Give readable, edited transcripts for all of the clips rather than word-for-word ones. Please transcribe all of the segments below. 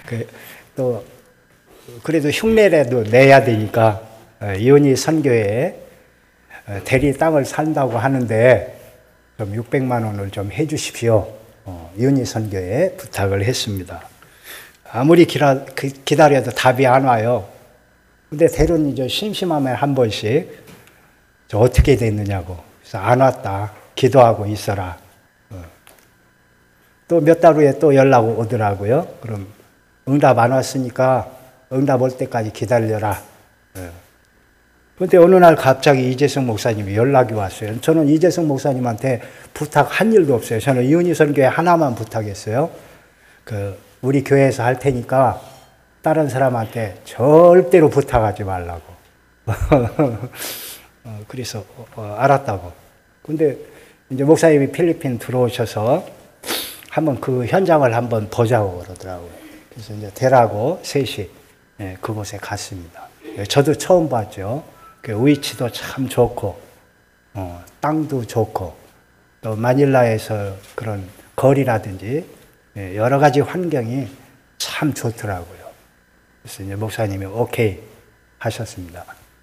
또 그래도 흉내라도 내야 되니까 이은희 선교회에 대리 땅을 산다고 하는데 좀 600만 원을 좀 해주십시오. 이은희 선교회에 부탁을 했습니다. 아무리 기다려도 답이 안 와요. 근데 대련 이제 심심하면 한 번씩 저 어떻게 됐느냐고. 그래서 안 왔다. 기도하고 있어라. 또 몇 달 후에 또 연락 오더라고요. 그럼 응답 안 왔으니까 응답 올 때까지 기다려라. 그런데 어느 날 갑자기 이재성 목사님이 연락이 왔어요. 저는 이재성 목사님한테 부탁한 일도 없어요. 저는 이은희 선교회 하나만 부탁했어요. 우리 교회에서 할 테니까 다른 사람한테 절대로 부탁하지 말라고. 그래서 알았다고. 근데 이제 목사님이 필리핀 들어오셔서 한번 그 현장을 한번 보자고 그러더라고요. 그래서 이제 대라고 셋이 그곳에 갔습니다. 저도 처음 봤죠. 그 위치도 참 좋고, 땅도 좋고, 또 마닐라에서 그런 거리라든지 여러 가지 환경이 참 좋더라고요. 그래서 이제 목사님이 오케이 하셨습니다.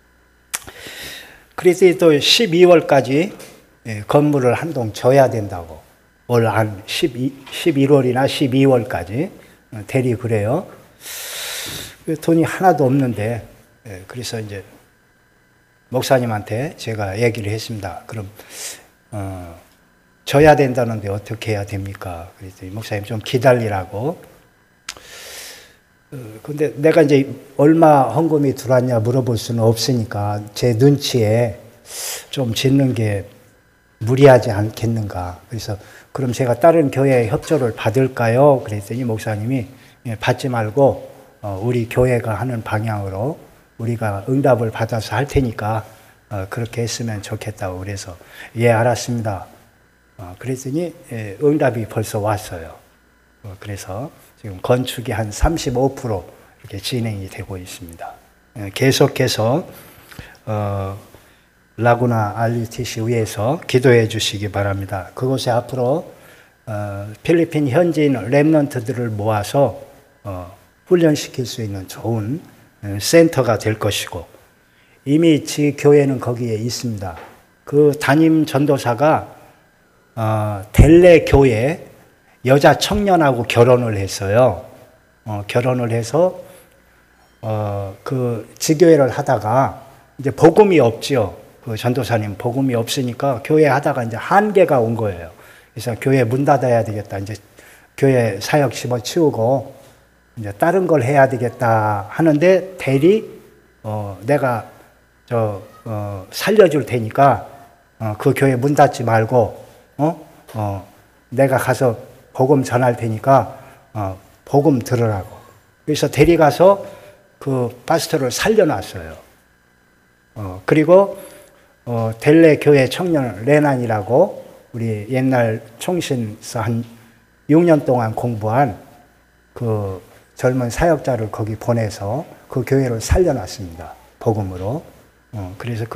그래서 또 12월까지 건물을 한 동 져야 된다고. 올 한 11월이나 12월까지 대리 그래요. 돈이 하나도 없는데, 그래서 이제 목사님한테 제가 얘기를 했습니다. 그럼, 져야 된다는데 어떻게 해야 됩니까? 그랬더니 목사님 좀 기다리라고. 근데 내가 이제 얼마 헌금이 들어왔냐 물어볼 수는 없으니까 제 눈치에 좀 짓는 게 무리하지 않겠는가. 그래서 그럼 제가 다른 교회의 협조를 받을까요? 그랬더니 목사님이 받지 말고 우리 교회가 하는 방향으로 우리가 응답을 받아서 할 테니까 그렇게 했으면 좋겠다고 그래서 예 알았습니다. 그랬더니 응답이 벌써 왔어요. 그래서 지금 건축이 한 35% 이렇게 진행이 되고 있습니다. 계속해서 라구나 RUTC 위에서 기도해 주시기 바랍니다. 그곳에 앞으로 필리핀 현지인 렘넌트들을 모아서 훈련시킬 수 있는 좋은 센터가 될 것이고 이미 지 교회는 거기에 있습니다. 그 담임 전도사가 델레 교회 여자 청년하고 결혼을 했어요. 결혼을 해서 그 지교회를 하다가 이제 복음이 없죠. 그 전도사님 복음이 없으니까 교회 하다가 이제 한계가 온 거예요. 그래서 교회 문 닫아야 되겠다. 이제 교회 사역 집어치우고 이제 다른 걸 해야 되겠다 하는데 대리 내가 살려줄 테니까 그 교회 문 닫지 말고 내가 가서 복음 전할 테니까 복음 들으라고. 그래서 대리 가서 그 파스터를 살려놨어요. 그리고 델레 교회 청년 레난이라고 우리 옛날 총신서 한 6년 동안 공부한 그 젊은 사역자를 거기 보내서 그 교회를 살려놨습니다. 복음으로. 그래서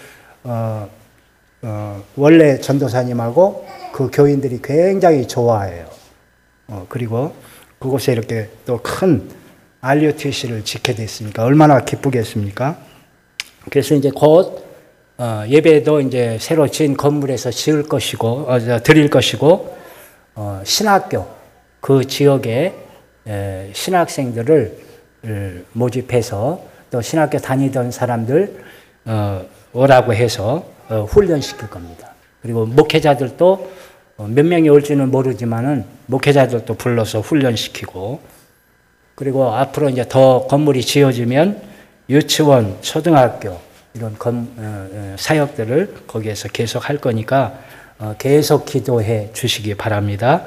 원래 전도사님하고 그 교인들이 굉장히 좋아해요. 그리고 그곳에 이렇게 또 큰 RUTC를 짓게 됐으니까 얼마나 기쁘겠습니까? 그래서 이제 곧 예배도 이제 새로 지은 건물에서 드릴 것이고 신학교 그 지역에 신학생들을 모집해서 또 신학교 다니던 사람들 오라고 해서 훈련시킬 겁니다. 그리고 목회자들도 몇 명이 올지는 모르지만은 목회자들도 불러서 훈련시키고 그리고 앞으로 이제 더 건물이 지어지면 유치원, 초등학교 이런 사역들을 거기에서 계속 할 거니까 계속 기도해 주시기 바랍니다.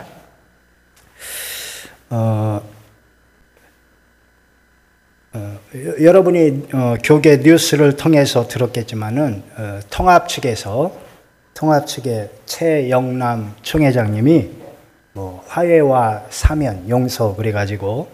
여러분이 교계 뉴스를 통해서 들었겠지만은 통합 측의 최영남 총회장님이 화해와 사면, 용서 그래가지고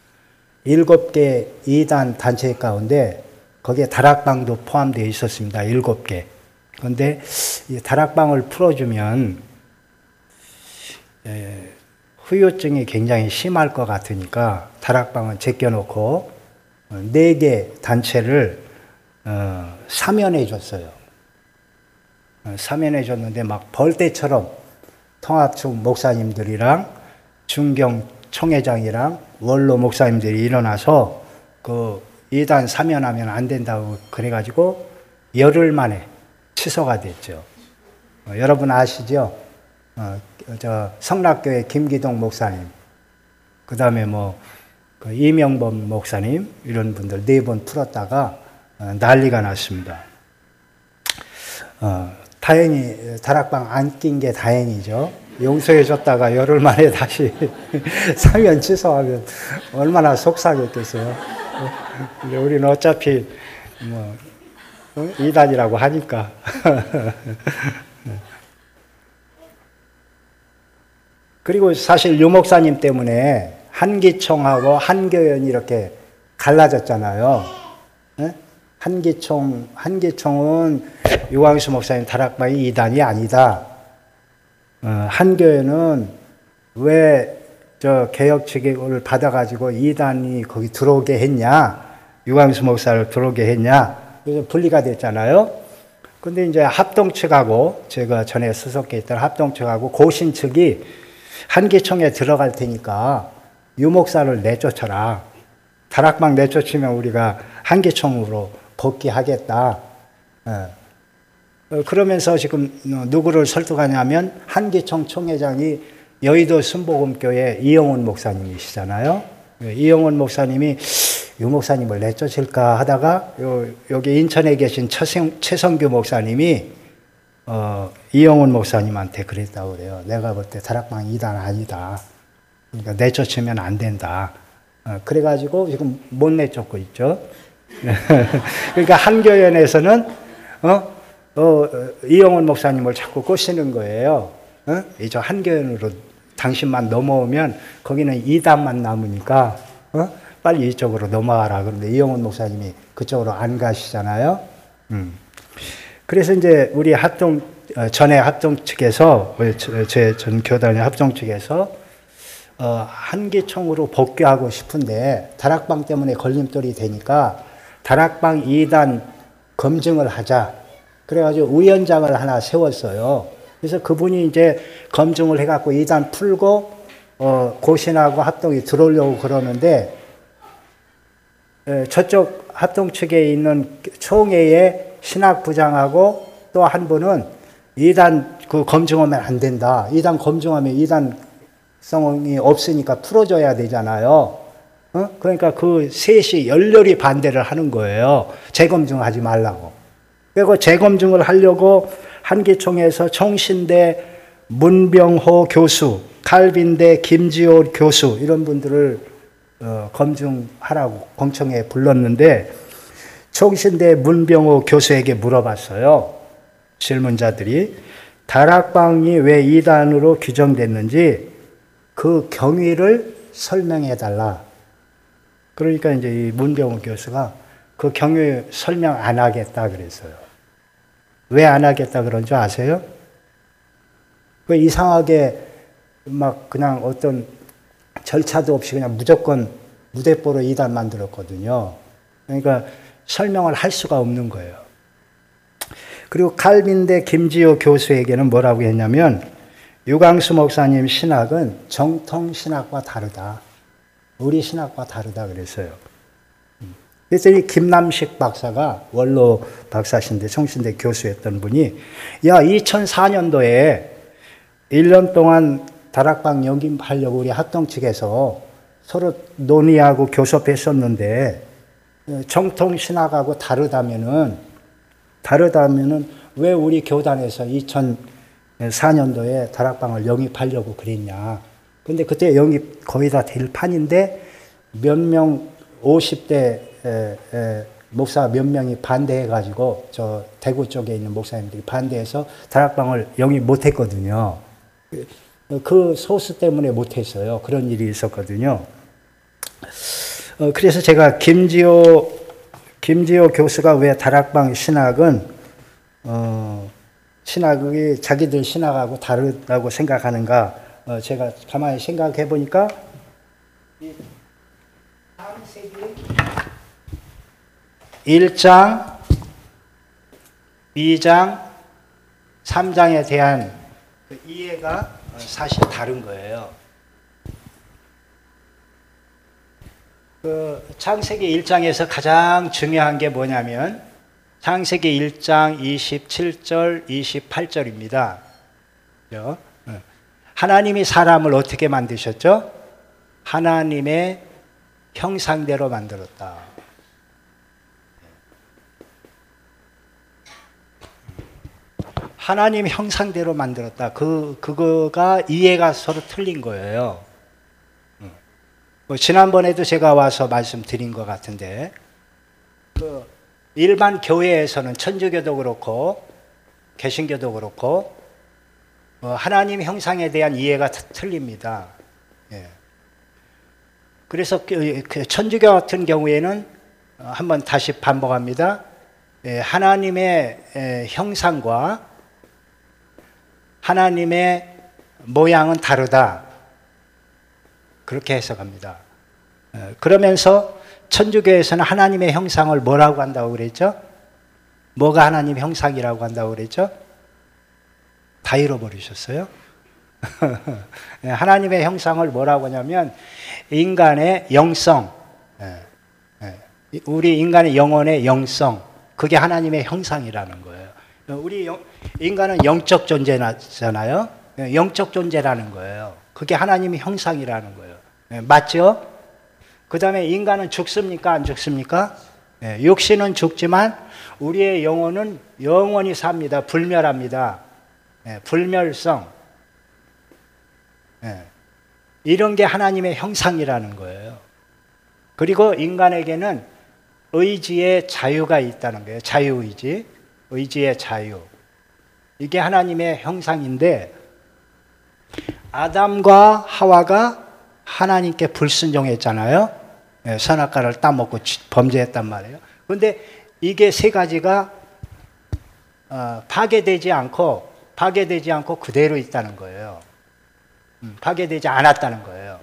7개 이단 단체 가운데 거기에 다락방도 포함되어 있었습니다. 7개. 그런데 이 다락방을 풀어주면 후유증이 굉장히 심할 것 같으니까 다락방은 제껴놓고 4개 단체를 사면해 줬어요. 사면해 줬는데 막 벌떼처럼 통합충 목사님들이랑 중경 총회장이랑 원로 목사님들이 일어나서 그 이단 사면하면 안 된다고 그래가지고 열흘 만에 취소가 됐죠. 여러분 아시죠? 저 성락교회 김기동 목사님, 그 다음에 그 이명범 목사님 이런 분들 4번 풀었다가 난리가 났습니다. 다행히 다락방 안 낀 게 다행이죠. 용서해 줬다가 열흘 만에 다시 사면 취소하면 얼마나 속상했겠어요. 근데 우리는 어차피 이단이라고 하니까. 그리고 사실 유 목사님 때문에 한기총하고 한교연이 이렇게 갈라졌잖아요. 한기총은 유광수 목사님 다락방이 이단이 아니다. 한교연은 왜 저 개혁 측을 받아가지고 이단이 거기 들어오게 했냐, 유광수 목사를 들어오게 했냐, 그래서 분리가 됐잖아요. 근데 이제 합동 측하고 제가 전에 수석했던 합동 측하고 고신 측이 한기총에 들어갈 테니까 유 목사를 내쫓아라. 다락방 내쫓으면 우리가 한기총으로 복귀하겠다. 그러면서 지금 누구를 설득하냐면 한기총 총회장이 여의도 순복음교회 이영훈 목사님이시잖아요. 이영훈 목사님이 유 목사님을 내쫓을까 하다가 여기 인천에 계신 최성규 목사님이 이영훈 목사님한테 그랬다고 그래요. 내가 볼 때 다락방 2단 아니다. 그러니까 내쫓으면 안 된다. 그래가지고 지금 못 내쫓고 있죠. 그러니까 한교연에서는 이영훈 목사님을 자꾸 꼬시는 거예요. 이저 한교연으로 당신만 넘어오면 거기는 2단만 남으니까 빨리 이쪽으로 넘어가라. 그런데 이영훈 목사님이 그쪽으로 안 가시잖아요. 그래서 이제 우리 전에 합동 측에서, 제 전 교단의 합동 측에서 한기총으로 복귀하고 싶은데 다락방 때문에 걸림돌이 되니까 다락방 2단 검증을 하자. 그래가지고 위원장을 하나 세웠어요. 그래서 그분이 이제 검증을 해갖고 2단 풀고 고신하고 합동이 들어오려고 그러는데 저쪽 합동 측에 있는 총회의 신학부장하고 또 한 분은 2단 그 검증하면 안 된다. 2단 검증하면 2단성이 없으니까 풀어줘야 되잖아요. 그러니까 그 셋이 열렬히 반대를 하는 거예요. 재검증하지 말라고. 그리고 재검증을 하려고 한기총에서 총신대 문병호 교수, 칼빈대 김지호 교수 이런 분들을 검증하라고 공청회에 불렀는데 총신대 문병호 교수에게 물어봤어요. 질문자들이 다락방이 왜 2단으로 규정됐는지 그 경위를 설명해달라. 그러니까 이제 이 문병호 교수가 그 경위 설명 안 하겠다 그랬어요. 왜 안 하겠다 그런 줄 아세요? 그 이상하게 막 그냥 어떤 절차도 없이 그냥 무조건 무대뽀로 2단 만들었거든요. 그러니까 설명을 할 수가 없는 거예요. 그리고 칼빈대 김지호 교수에게는 뭐라고 했냐면 유광수 목사님 신학은 정통 신학과 다르다. 우리 신학과 다르다 그랬어요. 그래서 이 김남식 박사가 원로 박사신데 총신대 교수였던 분이 2004년도에 1년 동안 다락방 영입하려고 우리 합동 측에서 서로 논의하고 교섭했었는데 정통 신학하고 다르다면은 왜 우리 교단에서 2004년도에 다락방을 영입하려고 그랬냐. 근데 그때 영입 거의 다 될 판인데 몇 명 50대 목사 몇 명이 반대해가지고 저 대구 쪽에 있는 목사님들이 반대해서 다락방을 영입 못했거든요. 그 소수 때문에 못했어요. 그런 일이 있었거든요. 그래서 제가 김지호 교수가 왜 다락방 신학은 신학이 자기들 신학하고 다르다고 생각하는가 제가 가만히 생각해 보니까 이 창세기 1장, 2장, 3장에 대한 그 이해가 사실 다른 거예요. 그 창세기 1장에서 가장 중요한 게 뭐냐면 창세기 1장 27절, 28절입니다. 하나님이 사람을 어떻게 만드셨죠? 하나님의 형상대로 만들었다. 하나님 형상대로 만들었다. 그거가 이해가 서로 틀린 거예요. 지난번에도 제가 와서 말씀드린 것 같은데, 일반 교회에서는 천주교도 그렇고, 개신교도 그렇고, 하나님 형상에 대한 이해가 틀립니다. 예. 그래서 천주교 같은 경우에는 한번 다시 반복합니다. 하나님의 형상과 하나님의 모양은 다르다. 그렇게 해석합니다. 그러면서 천주교에서는 하나님의 형상을 뭐라고 한다고 그랬죠? 뭐가 하나님 형상이라고 한다고 그랬죠? 다 잃어버리셨어요? 하나님의 형상을 뭐라고 하냐면 인간의 영성, 우리 인간의 영혼의 영성, 그게 하나님의 형상이라는 거예요. 우리 인간은 영적 존재잖아요. 영적 존재라는 거예요. 그게 하나님의 형상이라는 거예요. 맞죠? 그 다음에 인간은 죽습니까? 안 죽습니까? 육신은 죽지만 우리의 영혼은 영원히 삽니다. 불멸합니다. 불멸성. 이런 게 하나님의 형상이라는 거예요. 그리고 인간에게는 의지의 자유가 있다는 거예요. 자유의지, 의지의 자유. 이게 하나님의 형상인데 아담과 하와가 하나님께 불순종했잖아요. 선악과를 따먹고 범죄했단 말이에요. 그런데 이게 세 가지가 파괴되지 않고 그대로 있다는 거예요. 파괴되지 않았다는 거예요.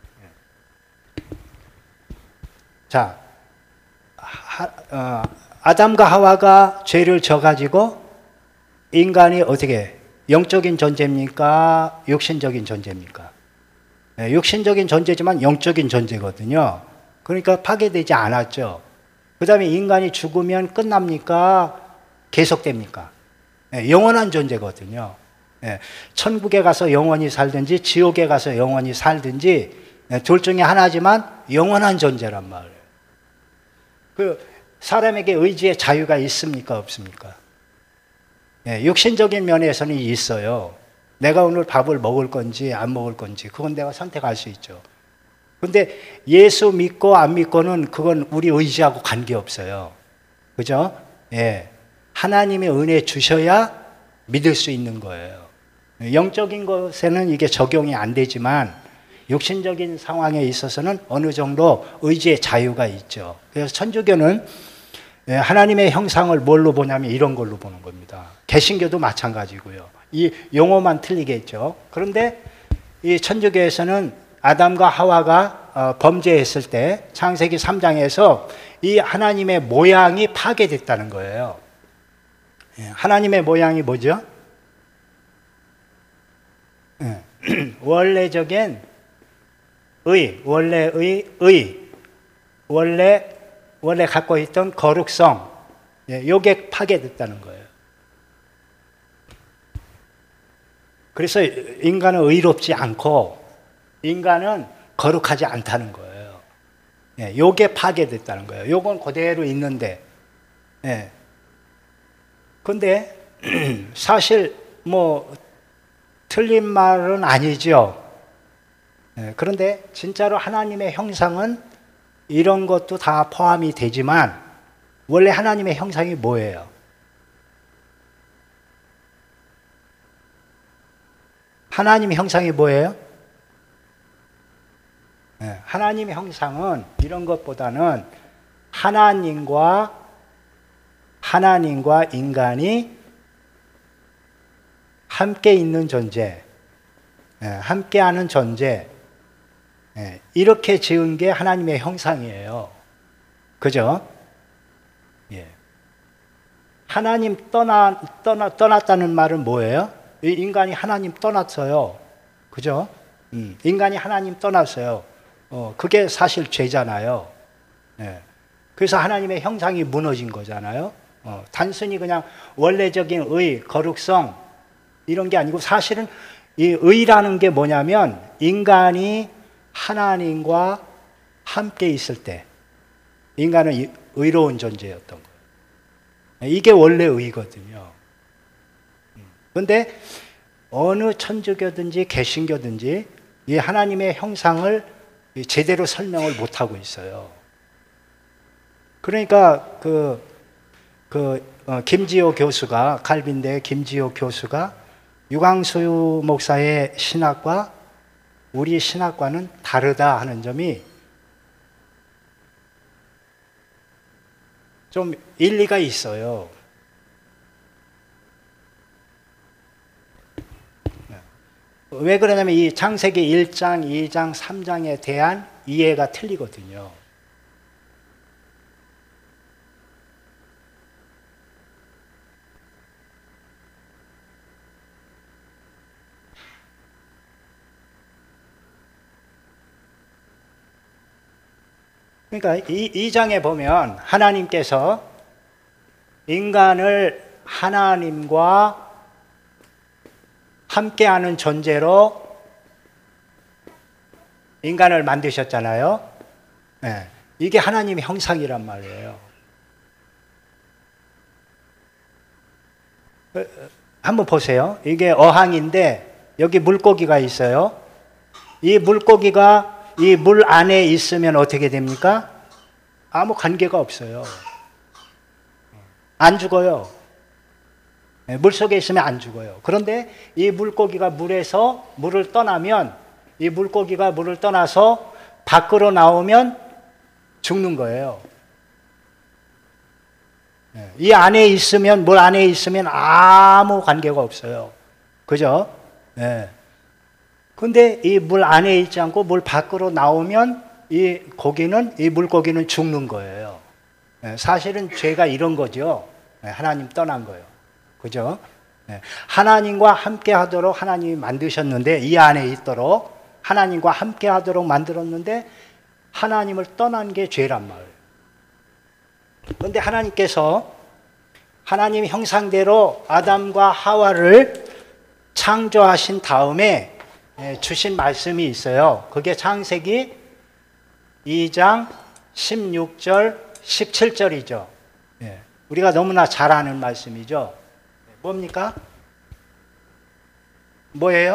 자, 아담과 하와가 죄를 져가지고 인간이 어떻게 영적인 존재입니까? 육신적인 존재입니까? 육신적인 존재지만 영적인 존재거든요. 그러니까 파괴되지 않았죠. 그 다음에 인간이 죽으면 끝납니까? 계속됩니까? 영원한 존재거든요. 천국에 가서 영원히 살든지 지옥에 가서 영원히 살든지 둘 중에 하나지만 영원한 존재란 말이에요. 그 사람에게 의지의 자유가 있습니까? 없습니까? 육신적인 면에서는 있어요. 내가 오늘 밥을 먹을 건지 안 먹을 건지 그건 내가 선택할 수 있죠. 근데 예수 믿고 안 믿고는 그건 우리 의지하고 관계없어요. 그죠? 예. 하나님의 은혜 주셔야 믿을 수 있는 거예요. 영적인 것에는 이게 적용이 안 되지만 육신적인 상황에 있어서는 어느 정도 의지의 자유가 있죠. 그래서 천주교는 하나님의 형상을 뭘로 보냐면 이런 걸로 보는 겁니다. 개신교도 마찬가지고요. 이 용어만 틀리겠죠. 그런데 이 천주교에서는 아담과 하와가 범죄했을 때 창세기 3장에서 이 하나님의 모양이 파괴됐다는 거예요. 하나님의 모양이 뭐죠? 원래적인 원래 갖고 있던 거룩성, 요게 파괴됐다는 거예요. 그래서 인간은 의롭지 않고 인간은 거룩하지 않다는 거예요. 요게 파괴됐다는 거예요. 요건 그대로 있는데, 근데 사실 뭐 틀린 말은 아니죠. 그런데 진짜로 하나님의 형상은 이런 것도 다 포함이 되지만 원래 하나님의 형상이 뭐예요? 하나님의 형상이 뭐예요? 하나님의 형상은 이런 것보다는 하나님과 인간이 함께 있는 존재, 함께하는 존재. 이렇게 지은 게 하나님의 형상이에요. 그죠? 예. 하나님 떠났다는 말은 뭐예요? 인간이 하나님 떠났어요. 그죠? 인간이 하나님 떠났어요. 그게 사실 죄잖아요. 그래서 하나님의 형상이 무너진 거잖아요. 단순히 그냥 원래적인 의, 거룩성 이런 게 아니고 사실은 이 의라는 게 뭐냐면 인간이 하나님과 함께 있을 때 인간은 의로운 존재였던 거예요. 이게 원래 의거든요. 그런데 어느 천주교든지 개신교든지 이 하나님의 형상을 제대로 설명을 못하고 있어요. 그러니까 김지호 교수가, 칼빈대 김지호 교수가 유광수 목사의 신학과 우리 신학과는 다르다 하는 점이 좀 일리가 있어요. 왜 그러냐면 이 창세기 1장, 2장, 3장에 대한 이해가 틀리거든요. 그러니까 이 장에 보면 하나님께서 인간을 하나님과 함께하는 존재로 인간을 만드셨잖아요. 네. 이게 하나님의 형상이란 말이에요. 한번 보세요. 이게 어항인데 여기 물고기가 있어요. 이 물고기가 이 물 안에 있으면 어떻게 됩니까? 아무 관계가 없어요. 안 죽어요. 물 속에 있으면 안 죽어요. 그런데 이 물고기가 물을 떠나면 이 물고기가 물을 떠나서 밖으로 나오면 죽는 거예요. 이 안에 있으면, 물 안에 있으면 아무 관계가 없어요. 그죠? 네. 근데 이 물 안에 있지 않고 물 밖으로 나오면 이 물고기는 죽는 거예요. 사실은 죄가 이런 거죠. 하나님 떠난 거예요. 그죠? 하나님과 함께 하도록 하나님이 만드셨는데, 이 안에 있도록 하나님과 함께 하도록 만들었는데, 하나님을 떠난 게 죄란 말이에요. 그런데 하나님께서 하나님 형상대로 아담과 하와를 창조하신 다음에 주신 말씀이 있어요. 그게 창세기 2장 16절, 17절이죠. 우리가 너무나 잘 아는 말씀이죠. 뭡니까? 뭐예요?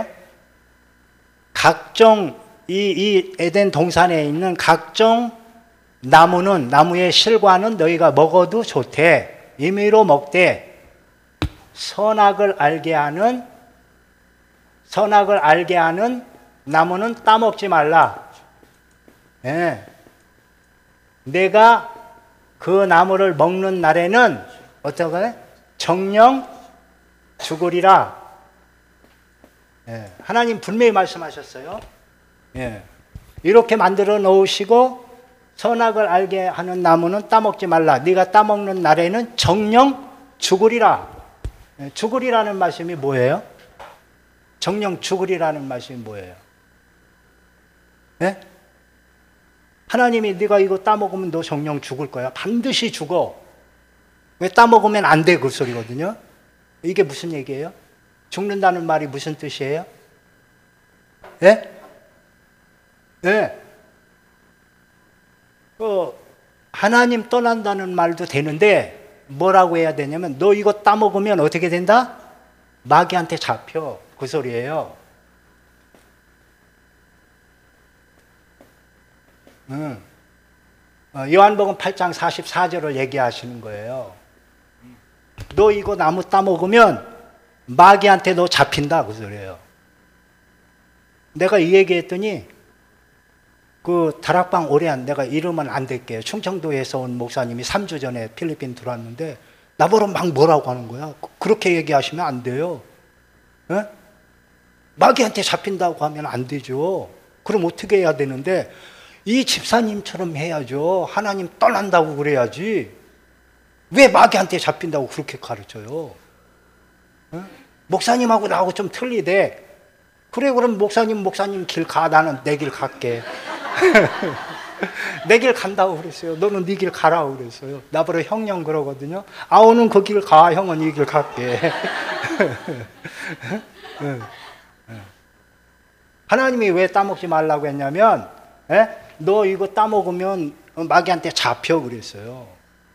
각종 이 에덴 동산에 있는 각종 나무의 실과는 너희가 먹어도 좋대. 임의로 먹되 선악을 알게 하는 나무는 따먹지 말라. 내가 그 나무를 먹는 날에는 어떻게? 정령 죽으리라. 하나님 분명히 말씀하셨어요. 이렇게 만들어 놓으시고 선악을 알게 하는 나무는 따먹지 말라. 네가 따먹는 날에는 정령 죽으리라. 죽으리라는 말씀이 뭐예요? 정령 죽으리라는 말씀이 뭐예요? 하나님이 네가 이거 따먹으면 너 정령 죽을 거야. 반드시 죽어. 왜 따먹으면 안 돼? 그 소리거든요. 이게 무슨 얘기예요? 죽는다는 말이 무슨 뜻이에요? 하나님 떠난다는 말도 되는데 뭐라고 해야 되냐면 너 이거 따먹으면 어떻게 된다? 마귀한테 잡혀. 그 소리예요. 요한복음 8장 44절을 얘기하시는 거예요. 너 이거 나무 따먹으면 마귀한테 너 잡힌다. 그 소리예요. 내가 이 얘기했더니 그 다락방 오래한 내가 이름은 안 댈게요. 충청도에서 온 목사님이 3주 전에 필리핀 들어왔는데 나보러 막 뭐라고 하는 거야. 그렇게 얘기하시면 안 돼요. 마귀한테 잡힌다고 하면 안 되죠. 그럼 어떻게 해야 되는데, 이 집사님처럼 해야죠. 하나님 떠난다고 그래야지. 왜 마귀한테 잡힌다고 그렇게 가르쳐요? 목사님하고 나하고 좀 틀리대. 그래, 그럼 목사님 길 가. 나는 내 길 갈게. 내 길 간다고 그랬어요. 너는 네 길 가라고 그랬어요. 나보러 형령 그러거든요. 오는 그 길 가. 형은 이 길 갈게. 하나님이 왜 따먹지 말라고 했냐면, 너 이거 따먹으면 마귀한테 잡혀 그랬어요.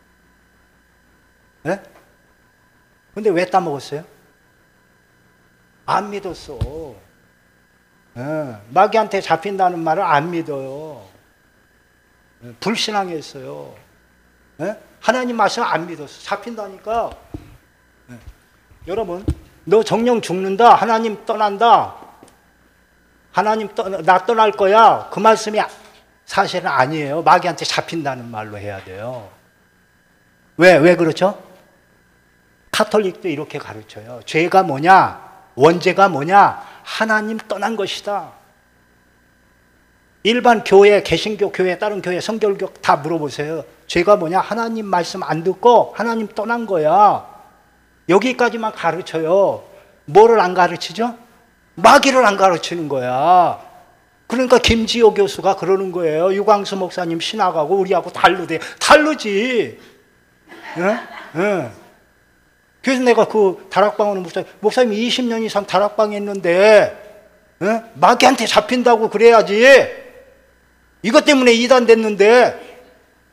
근데 왜 따먹었어요? 안 믿었어. 마귀한테 잡힌다는 말을 안 믿어요. 불신앙했어요. 하나님 말씀 안 믿었어. 잡힌다니까. 여러분, 너 정령 죽는다. 하나님 떠난다. 나 떠날 거야. 그 말씀이 사실은 아니에요. 마귀한테 잡힌다는 말로 해야 돼요. 왜 그렇죠? 카톨릭도 이렇게 가르쳐요. 죄가 뭐냐? 원죄가 뭐냐? 하나님 떠난 것이다. 일반 교회, 개신교 교회, 다른 교회, 성결교 다 물어보세요. 죄가 뭐냐? 하나님 말씀 안 듣고 하나님 떠난 거야. 여기까지만 가르쳐요. 뭐를 안 가르치죠? 마귀를 안 가르치는 거야. 그러니까 김지호 교수가 그러는 거예요. 유광수 목사님 신학하고 우리하고 다르대. 다르지. 그래서 내가 그 다락방 오는 목사님 20년 이상 다락방에 있는데, 마귀한테 잡힌다고 그래야지. 이것 때문에 이단 됐는데,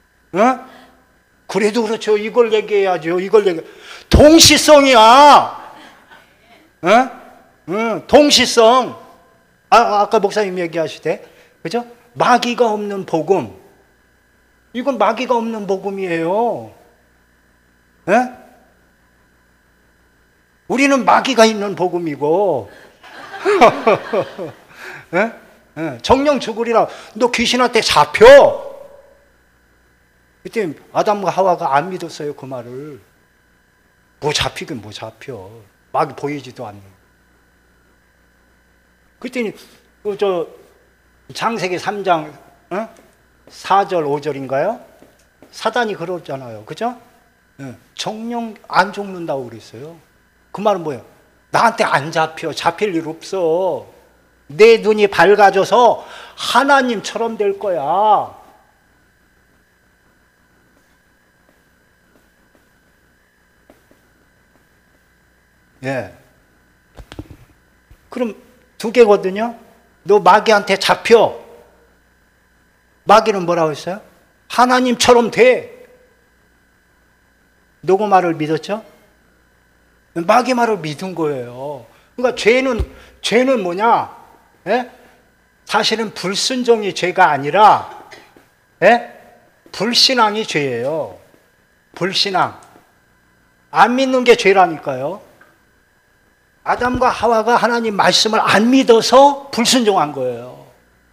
그래도 그렇죠. 이걸 얘기해야죠. 동시성이야. 동시성. 아까 목사님 얘기하시대. 그죠? 마귀가 없는 복음. 이건 마귀가 없는 복음이에요. 우리는 마귀가 있는 복음이고. 정령 죽으리라. 너 귀신한테 잡혀. 그때 아담과 하와가 안 믿었어요, 그 말을. 뭐 잡히긴 뭐 잡혀. 마귀 보이지도 않는. 그랬더니 창세기 3장 4절 5절인가요? 사단이 그러잖아요. 그죠? 정령 안 죽는다고 그랬어요. 그 말은 뭐예요? 나한테 안 잡혀. 잡힐 일 없어. 내 눈이 밝아져서 하나님처럼 될 거야. 그럼 두 개거든요. 너 마귀한테 잡혀. 마귀는 뭐라고 했어요? 하나님처럼 돼. 누구 말을 믿었죠? 마귀 말을 믿은 거예요. 그러니까 죄는 뭐냐? 사실은 불순종이 죄가 아니라 불신앙이 죄예요. 불신앙. 안 믿는 게 죄라니까요. 아담과 하와가 하나님 말씀을 안 믿어서 불순종한 거예요.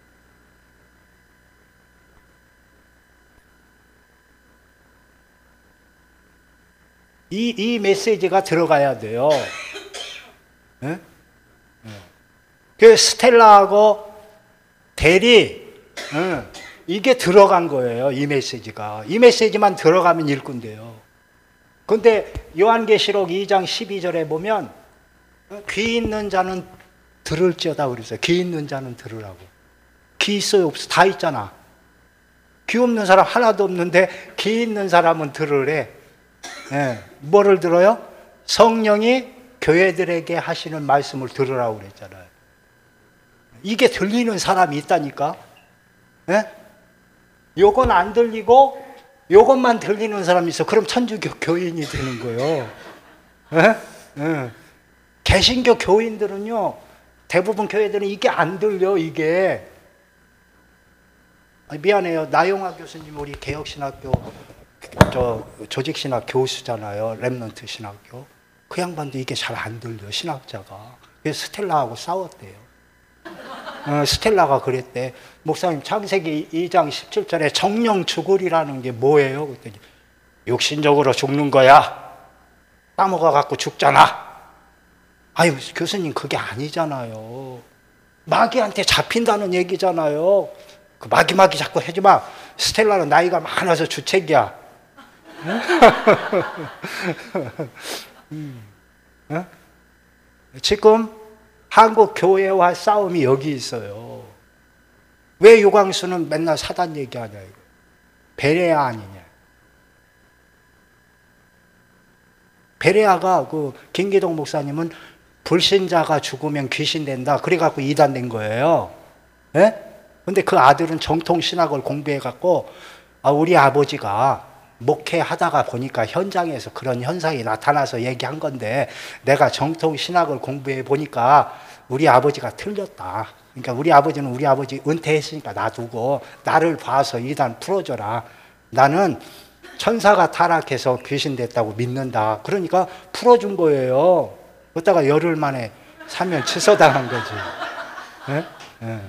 이 메시지가 들어가야 돼요. 그 스텔라하고 대리, 이게 들어간 거예요. 이 메시지가. 이 메시지만 들어가면 일꾼돼요. 그런데 요한계시록 2장 12절에 보면 귀 있는 자는 들을지어다 그랬어요. 귀 있는 자는 들으라고. 귀 있어요, 없어? 다 있잖아. 귀 없는 사람 하나도 없는데 귀 있는 사람은 들으래. 뭐를 들어요? 성령이 교회들에게 하시는 말씀을 들으라고 그랬잖아요. 이게 들리는 사람이 있다니까. 요건 안 들리고 요것만 들리는 사람이 있어. 그럼 천주교 교인이 되는 거예요. 개신교 교인들은요, 대부분 교회들은 이게 안 들려. 이게. 미안해요. 나용화 교수님 우리 개혁신학교 조직신학 교수잖아요. 랩넌트 신학교. 그 양반도 이게 잘 안 들려, 신학자가. 그래서 스텔라하고 싸웠대요. 스텔라가 그랬대. 목사님, 창세기 2장 17절에 정령 죽으리라는 게 뭐예요? 그랬더니 육신적으로 죽는 거야. 따먹어 갖고 죽잖아. 아유, 교수님, 그게 아니잖아요. 마귀한테 잡힌다는 얘기잖아요. 그 마귀 자꾸 하지 마. 스텔라는 나이가 많아서 주책이야. 응? 지금 한국 교회와 싸움이 여기 있어요. 왜 유광수는 맨날 사단 얘기하냐, 이거. 베레아 아니냐. 베레아가 그 김기동 목사님은 불신자가 죽으면 귀신 된다. 그래갖고 이단된 거예요. 예? 근데 그 아들은 정통 신학을 공부해갖고, 우리 아버지가 목회하다가 보니까 현장에서 그런 현상이 나타나서 얘기한 건데, 내가 정통 신학을 공부해 보니까 우리 아버지가 틀렸다. 그러니까 우리 아버지는 우리 아버지 은퇴했으니까 놔두고 나를 봐서 이단 풀어줘라. 나는 천사가 타락해서 귀신 됐다고 믿는다. 그러니까 풀어준 거예요. 그러다가 열흘 만에 사면 취소당한 거지. 예? 예.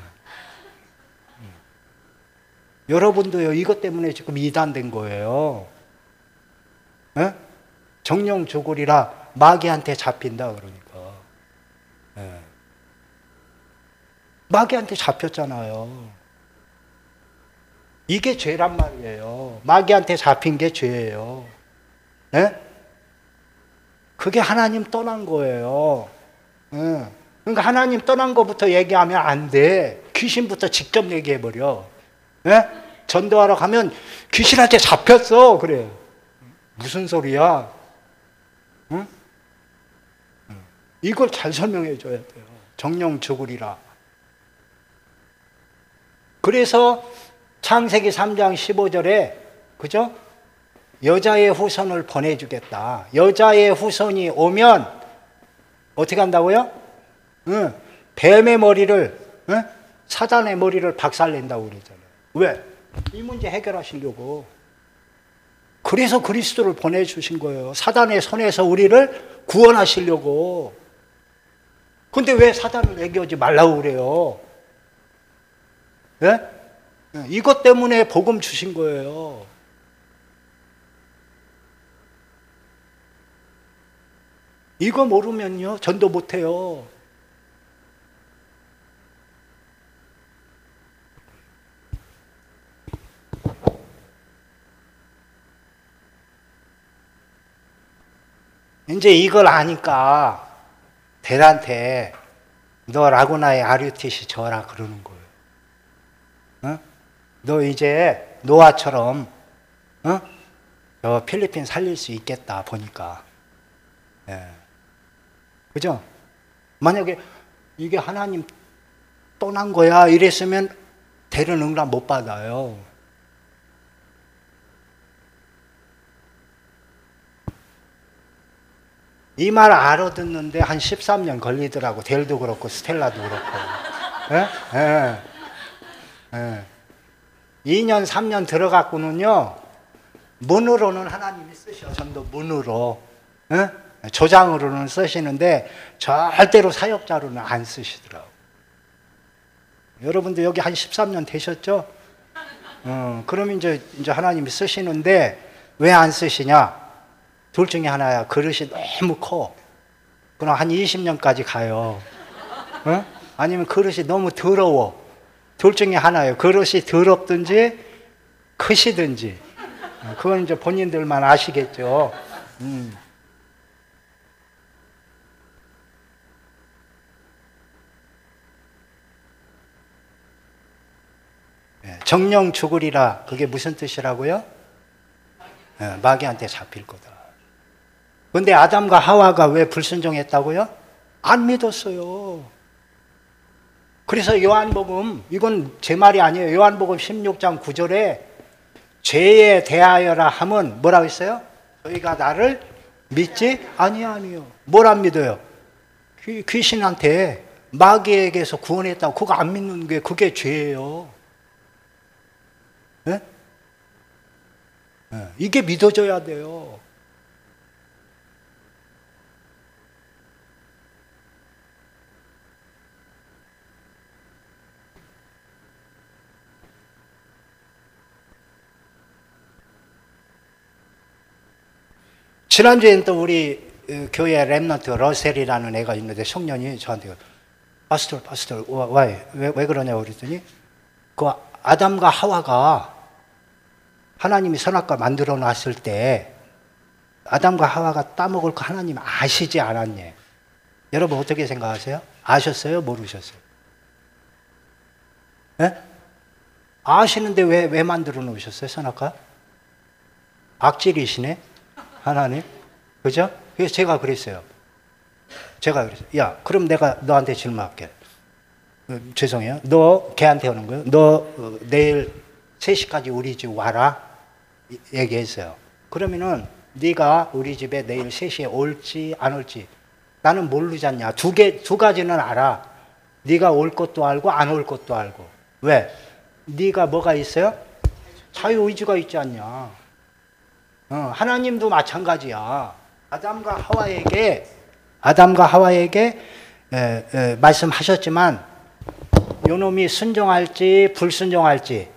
여러분도요, 이것 때문에 지금 이단된 거예요. 예? 정령 죽으리라 마귀한테 잡힌다 그러니까. 예. 마귀한테 잡혔잖아요. 이게 죄란 말이에요. 마귀한테 잡힌 게 죄예요. 예? 그게 하나님 떠난 거예요. 예. 그러니까 하나님 떠난 것부터 얘기하면 안 돼. 귀신부터 직접 얘기해버려. 예? 전도하러 가면 귀신한테 잡혔어. 그래. 무슨 소리야? 응? 이걸 잘 설명해 줘야 돼요. 정령 죽으리라. 그래서 창세기 3장 15절에, 그죠? 여자의 후손을 보내주겠다. 여자의 후손이 오면 어떻게 한다고요? 응. 뱀의 머리를, 응? 사단의 머리를 박살낸다고 그러잖아요. 왜? 이 문제 해결하시려고. 그래서 그리스도를 보내주신 거예요. 사단의 손에서 우리를 구원하시려고. 근데 왜 사단을 얘기하지 말라고 그래요? 예? 이것 때문에 복음 주신 거예요. 이거 모르면요, 전도 못해요. 이제 이걸 아니까 대단한테 너 라구나의 아류티시 져라 그러는 거예요. 어? 너 이제 노아처럼 저 필리핀 살릴 수 있겠다 보니까. 예. 그죠? 만약에 이게 하나님 떠난 거야 이랬으면 대른 응답 못 받아요. 이 말 알아듣는데 한 13년 걸리더라고. 델도 그렇고 스텔라도 그렇고. 예? 예. 예. 2년 3년 들어갔고는요, 문으로는 하나님이 쓰셔. 전도 문으로. 예? 조장으로는 쓰시는데 절대로 사역자로는 안 쓰시더라고. 여러분들 여기 한 13년 되셨죠? 그럼 이제 하나님이 쓰시는데 왜 안 쓰시냐? 둘 중에 하나야. 그릇이 너무 커. 그럼 한 20년까지 가요. 어? 아니면 그릇이 너무 더러워. 둘 중에 하나예요. 그릇이 더럽든지 크시든지. 그건 이제 본인들만 아시겠죠. 정령 죽으리라. 그게 무슨 뜻이라고요? 마귀한테 잡힐 거다. 근데 아담과 하와가 왜 불순종했다고요? 안 믿었어요. 그래서 요한복음, 이건 제 말이 아니에요. 요한복음 16장 9절에 죄에 대하여라 하면 뭐라고 했어요? 저희가 나를 믿지 아니하며. 뭘 안 믿어요? 귀신한테 마귀에게서 구원했다고 그거 안 믿는 게 그게 죄예요. 네? 이게 믿어져야 돼요. 지난주에는 또 우리 교회 랩넌트 러셀이라는 애가 있는데 청년이 저한테 파스tor 왜 그러냐고 그랬더니 그 아담과 하와가 하나님이 선악과 만들어 놨을 때 아담과 하와가 따먹을 거 하나님 아시지 않았니? 여러분 어떻게 생각하세요? 아셨어요? 모르셨어요? 네? 아시는데 왜 만들어 놓으셨어요? 선악과? 악질이시네 하나님. 그죠? 그래서 제가 그랬어요. 야, 그럼 내가 너한테 질문할게. 죄송해요. 너 걔한테 오는 거예요. 너 내일 3시까지 우리 집 와라. 얘기했어요. 그러면은 네가 우리 집에 내일 3시에 올지 안 올지 나는 모르잖냐. 두 가지는 알아. 네가 올 것도 알고 안 올 것도 알고. 왜? 네가 뭐가 있어요? 자유의지가 있지 않냐. 하나님도 마찬가지야. 아담과 하와에게 말씀하셨지만 요놈이 순종할지 불순종할지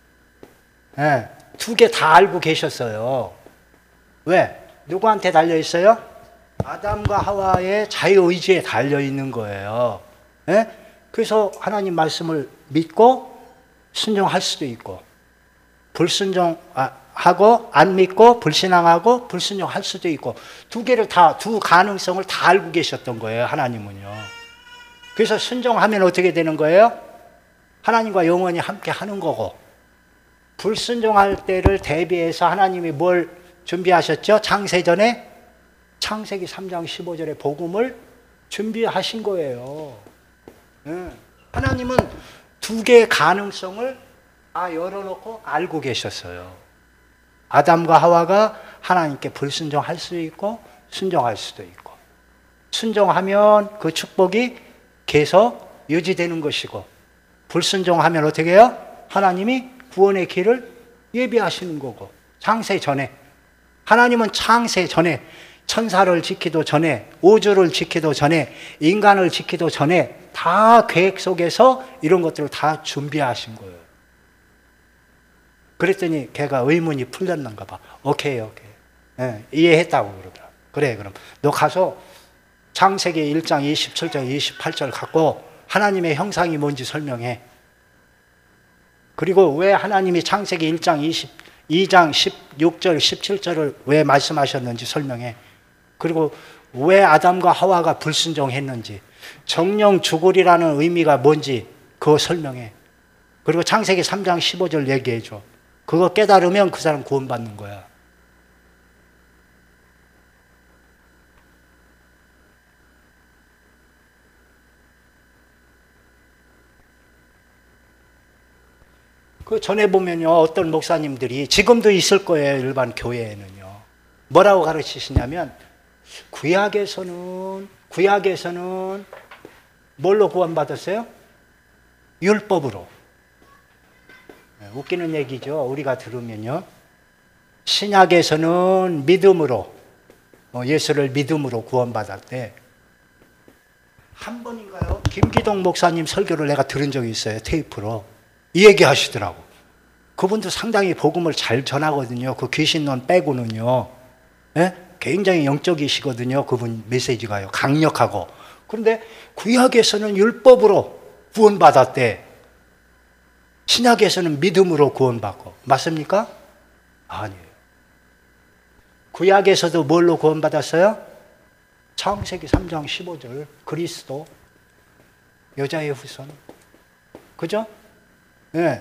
두 개 다 알고 계셨어요. 왜? 누구한테 달려 있어요? 아담과 하와의 자유의지에 달려 있는 거예요. 그래서 하나님 말씀을 믿고 순종할 수도 있고 불순종하고 안 믿고 불신앙하고 불순종할 수도 있고 두 가능성을 다 알고 계셨던 거예요. 하나님은요. 그래서 순종하면 어떻게 되는 거예요? 하나님과 영원히 함께 하는 거고 불순종할 때를 대비해서 하나님이 뭘 준비하셨죠? 창세전에 창세기 3장 15절에 복음을 준비하신 거예요. 하나님은 두 개의 가능성을 다 열어놓고 알고 계셨어요. 아담과 하와가 하나님께 불순종할 수 있고 순종할 수도 있고 순종하면 그 축복이 계속 유지되는 것이고 불순종하면 어떻게 해요? 하나님이 구원의 길을 예비하시는 거고 창세 전에 하나님은 창세 전에 천사를 지키도 전에 우주를 지키도 전에 인간을 지키도 전에 다 계획 속에서 이런 것들을 다 준비하신 거예요. 그랬더니 걔가 의문이 풀렸는가 봐. 오케이. 이해했다고 그러더라. 그래 그럼 너 가서 창세기 1장 27절 28절 갖고 하나님의 형상이 뭔지 설명해. 그리고 왜 하나님이 창세기 1장 2장 16절 17절을 왜 말씀하셨는지 설명해. 그리고 왜 아담과 하와가 불순종했는지 정령 죽으리라는 의미가 뭔지 그거 설명해. 그리고 창세기 3장 15절 얘기해 줘. 그거 깨달으면 그 사람 구원받는 거야. 그 전에 보면요, 어떤 목사님들이 지금도 있을 거예요, 일반 교회에는요. 뭐라고 가르치시냐면 구약에서는 뭘로 구원받았어요? 율법으로. 웃기는 얘기죠. 우리가 들으면요. 신약에서는 믿음으로, 예수를 믿음으로 구원받았대. 한 번인가요? 김기동 목사님 설교를 내가 들은 적이 있어요. 테이프로. 이 얘기 하시더라고. 그분도 상당히 복음을 잘 전하거든요. 그 귀신론 빼고는요. 굉장히 영적이시거든요. 그분 메시지가요. 강력하고. 그런데 구약에서는 율법으로 구원받았대. 신약에서는 믿음으로 구원받고. 맞습니까? 아니에요. 구약에서도 뭘로 구원받았어요? 창세기 3장 15절 그리스도 여자의 후손. 그죠? 네.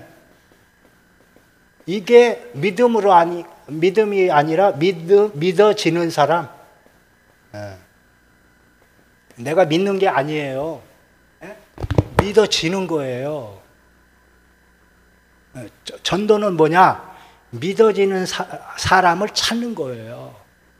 이게 믿음이 아니라 믿어지는 사람. 네. 내가 믿는 게 아니에요. 네? 믿어지는 거예요. 네. 전도는 뭐냐? 믿어지는 사람을 찾는 거예요.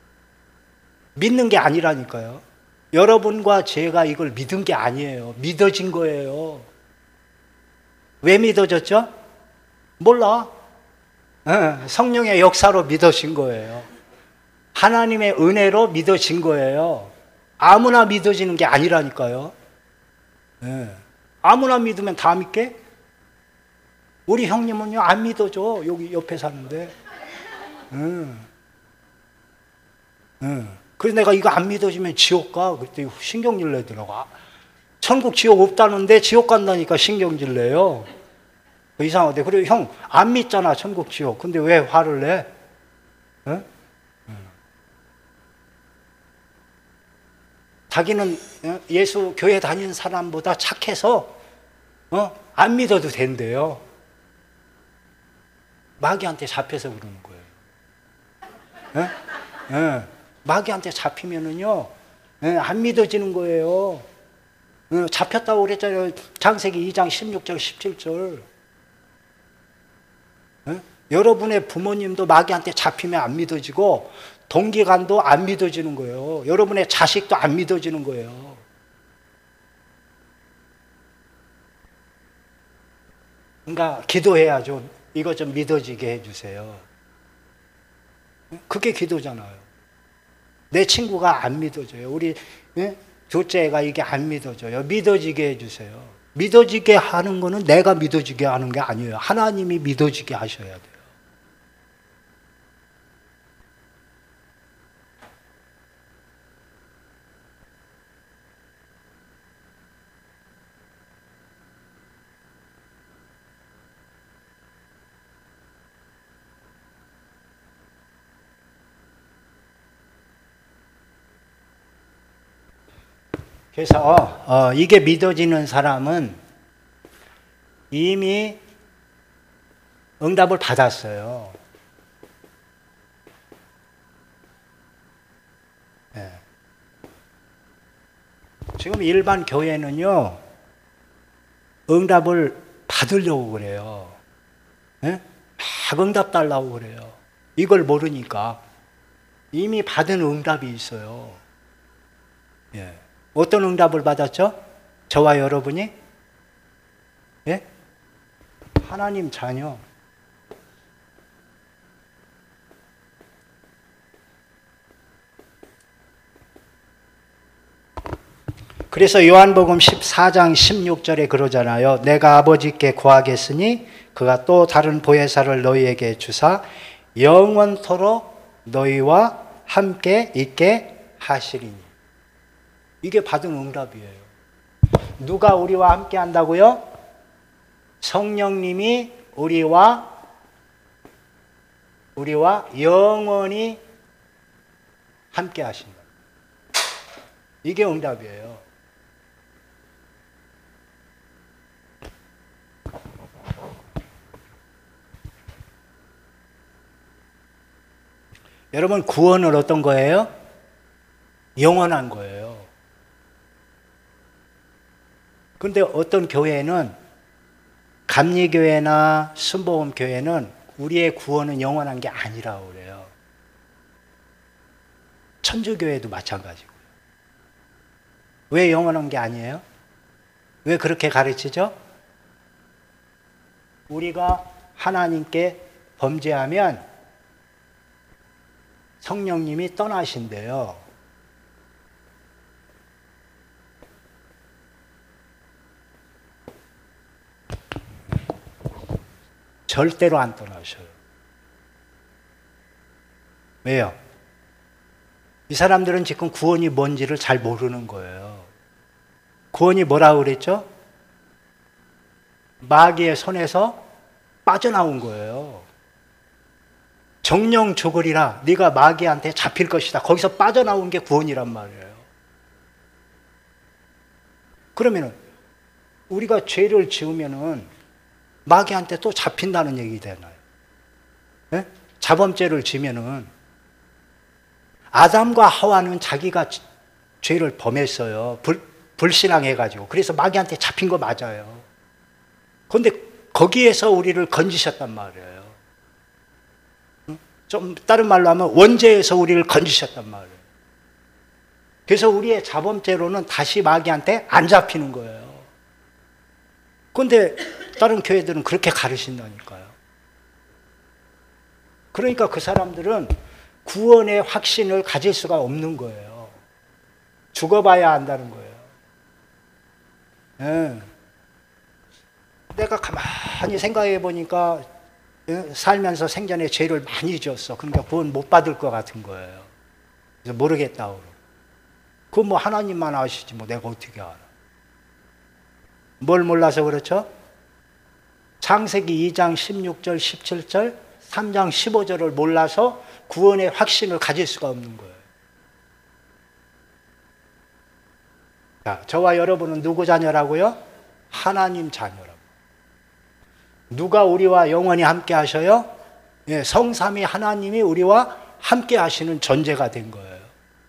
믿는 게 아니라니까요. 여러분과 제가 이걸 믿은 게 아니에요. 믿어진 거예요. 왜 믿어졌죠? 몰라. 성령의 역사로 믿어진 거예요. 하나님의 은혜로 믿어진 거예요. 아무나 믿어지는 게 아니라니까요. 아무나 믿으면 다 믿게? 우리 형님은요, 안 믿어줘. 여기 옆에 사는데. 그래서 내가 이거 안 믿어지면 지옥 가. 그때 신경질 내더라고. 천국 지옥 없다는데 지옥 간다니까 신경질 내요. 이상하대. 그리고 형, 안 믿잖아, 천국 지옥. 근데 왜 화를 내? 어? 자기는 예수 교회 다니는 사람보다 착해서 안 믿어도 된대요. 마귀한테 잡혀서 그러는 거예요. 마귀한테 잡히면은요, 안 믿어지는 거예요. 잡혔다고 그랬잖아요. 창세기 2장 16절, 17절. 여러분의 부모님도 마귀한테 잡히면 안 믿어지고, 동기간도 안 믿어지는 거예요. 여러분의 자식도 안 믿어지는 거예요. 그러니까 기도해야죠. 이거 좀 믿어지게 해주세요. 그게 기도잖아요. 내 친구가 안 믿어져요. 우리 둘째가 이게 안 믿어져요. 믿어지게 해주세요. 믿어지게 하는 거는 내가 믿어지게 하는 게 아니에요. 하나님이 믿어지게 하셔야 돼요. 그래서 이게 믿어지는 사람은 이미 응답을 받았어요. 네. 지금 일반 교회는요, 응답을 받으려고 그래요. 네? 막 응답 달라고 그래요. 이걸 모르니까 이미 받은 응답이 있어요. 예. 어떤 응답을 받았죠? 저와 여러분이? 예? 하나님 자녀. 그래서 요한복음 14장 16절에 그러잖아요. 내가 아버지께 구하겠으니 그가 또 다른 보혜사를 너희에게 주사 영원토록 너희와 함께 있게 하시리니. 이게 받은 응답이에요. 누가 우리와 함께 한다고요? 성령님이 우리와 영원히 함께 하신다. 이게 응답이에요. 여러분, 구원은 어떤 거예요? 영원한 거예요. 그런데 어떤 교회는, 감리교회나 순복음교회는 우리의 구원은 영원한 게 아니라고 그래요. 천주교회도 마찬가지고요. 왜 영원한 게 아니에요? 왜 그렇게 가르치죠? 우리가 하나님께 범죄하면 성령님이 떠나신대요. 절대로 안 떠나셔요. 왜요? 이 사람들은 지금 구원이 뭔지를 잘 모르는 거예요. 구원이 뭐라고 그랬죠? 마귀의 손에서 빠져나온 거예요. 정령 죽으리라. 네가 마귀한테 잡힐 것이다. 거기서 빠져나온 게 구원이란 말이에요. 그러면은 우리가 죄를 지으면은 마귀한테 또 잡힌다는 얘기 되나요? 네? 자범죄를 지면은 아담과 하와는 자기가 죄를 범했어요. 불신앙해가지고. 그래서 마귀한테 잡힌 거 맞아요. 그런데 거기에서 우리를 건지셨단 말이에요. 좀 다른 말로 하면 원죄에서 우리를 건지셨단 말이에요. 그래서 우리의 자범죄로는 다시 마귀한테 안 잡히는 거예요. 그런데 다른 교회들은 그렇게 가르친다니까요. 그러니까 그 사람들은 구원의 확신을 가질 수가 없는 거예요. 죽어봐야 안다는 거예요. 네. 내가 가만히 생각해 보니까 살면서 생전에 죄를 많이 지었어. 그러니까 구원 못 받을 것 같은 거예요. 그래서 모르겠다고. 그거 뭐 하나님만 아시지 뭐 내가 어떻게 알아. 뭘 몰라서 그렇죠? 창세기 2장 16절 17절 3장 15절을 몰라서 구원의 확신을 가질 수가 없는 거예요. 자, 저와 여러분은 누구 자녀라고요? 하나님 자녀라고. 누가 우리와 영원히 함께 하셔요? 예, 성삼위 하나님이 우리와 함께 하시는 존재가 된 거예요.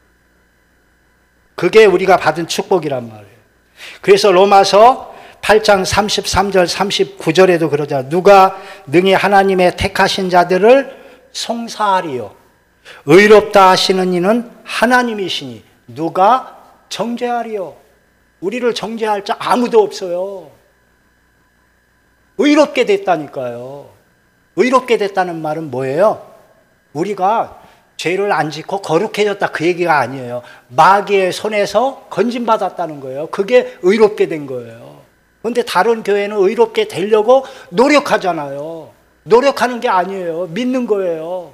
그게 우리가 받은 축복이란 말이에요. 그래서 로마서 8장 33절 39절에도 그러잖아요. 누가 능히 하나님의 택하신 자들을 송사하리요. 의롭다 하시는 이는 하나님이시니 누가 정죄하리요. 우리를 정죄할 자 아무도 없어요. 의롭게 됐다니까요. 의롭게 됐다는 말은 뭐예요? 우리가 죄를 안 짓고 거룩해졌다 그 얘기가 아니에요. 마귀의 손에서 건진받았다는 거예요. 그게 의롭게 된 거예요. 그런데 다른 교회는 의롭게 되려고 노력하잖아요. 노력하는 게 아니에요. 믿는 거예요.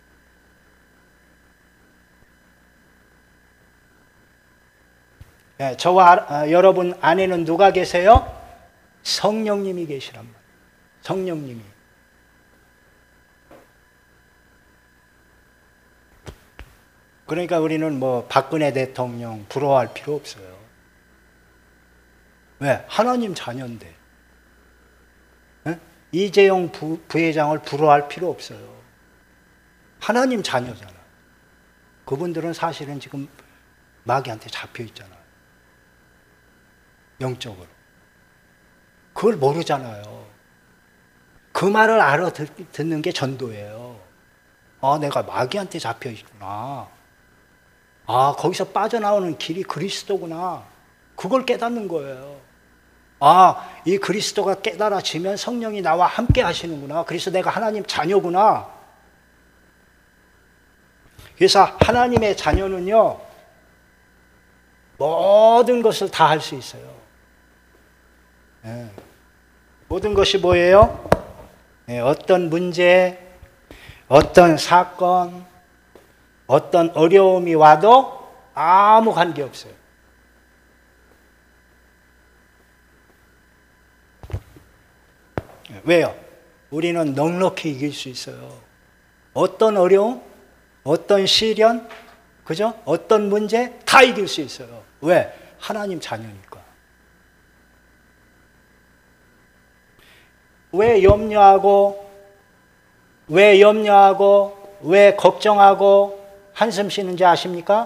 네, 저와 여러분 안에는 누가 계세요? 성령님이 계시란 말이에요. 성령님이. 그러니까 우리는 뭐 박근혜 대통령 부러워할 필요 없어요. 왜? 하나님 자녀인데. 네? 이재용 부회장을 부러워할 필요 없어요. 하나님 자녀잖아. 그분들은 사실은 지금 마귀한테 잡혀 있잖아요. 영적으로. 그걸 모르잖아요. 그 말을 알아듣는 게 전도예요. 아, 내가 마귀한테 잡혀 있구나. 아, 거기서 빠져나오는 길이 그리스도구나. 그걸 깨닫는 거예요. 아, 이 그리스도가 깨달아지면 성령이 나와 함께 하시는구나. 그래서 내가 하나님 자녀구나. 그래서 하나님의 자녀는요, 모든 것을 다 할 수 있어요. 네. 모든 것이 뭐예요? 네, 어떤 문제, 어떤 사건, 어떤 어려움이 와도 아무 관계없어요. 왜요? 우리는 넉넉히 이길 수 있어요. 어떤 어려움, 어떤 시련, 그죠? 어떤 문제 다 이길 수 있어요. 왜? 하나님 자녀니까. 왜 염려하고, 왜 걱정하고 한숨 쉬는지 아십니까?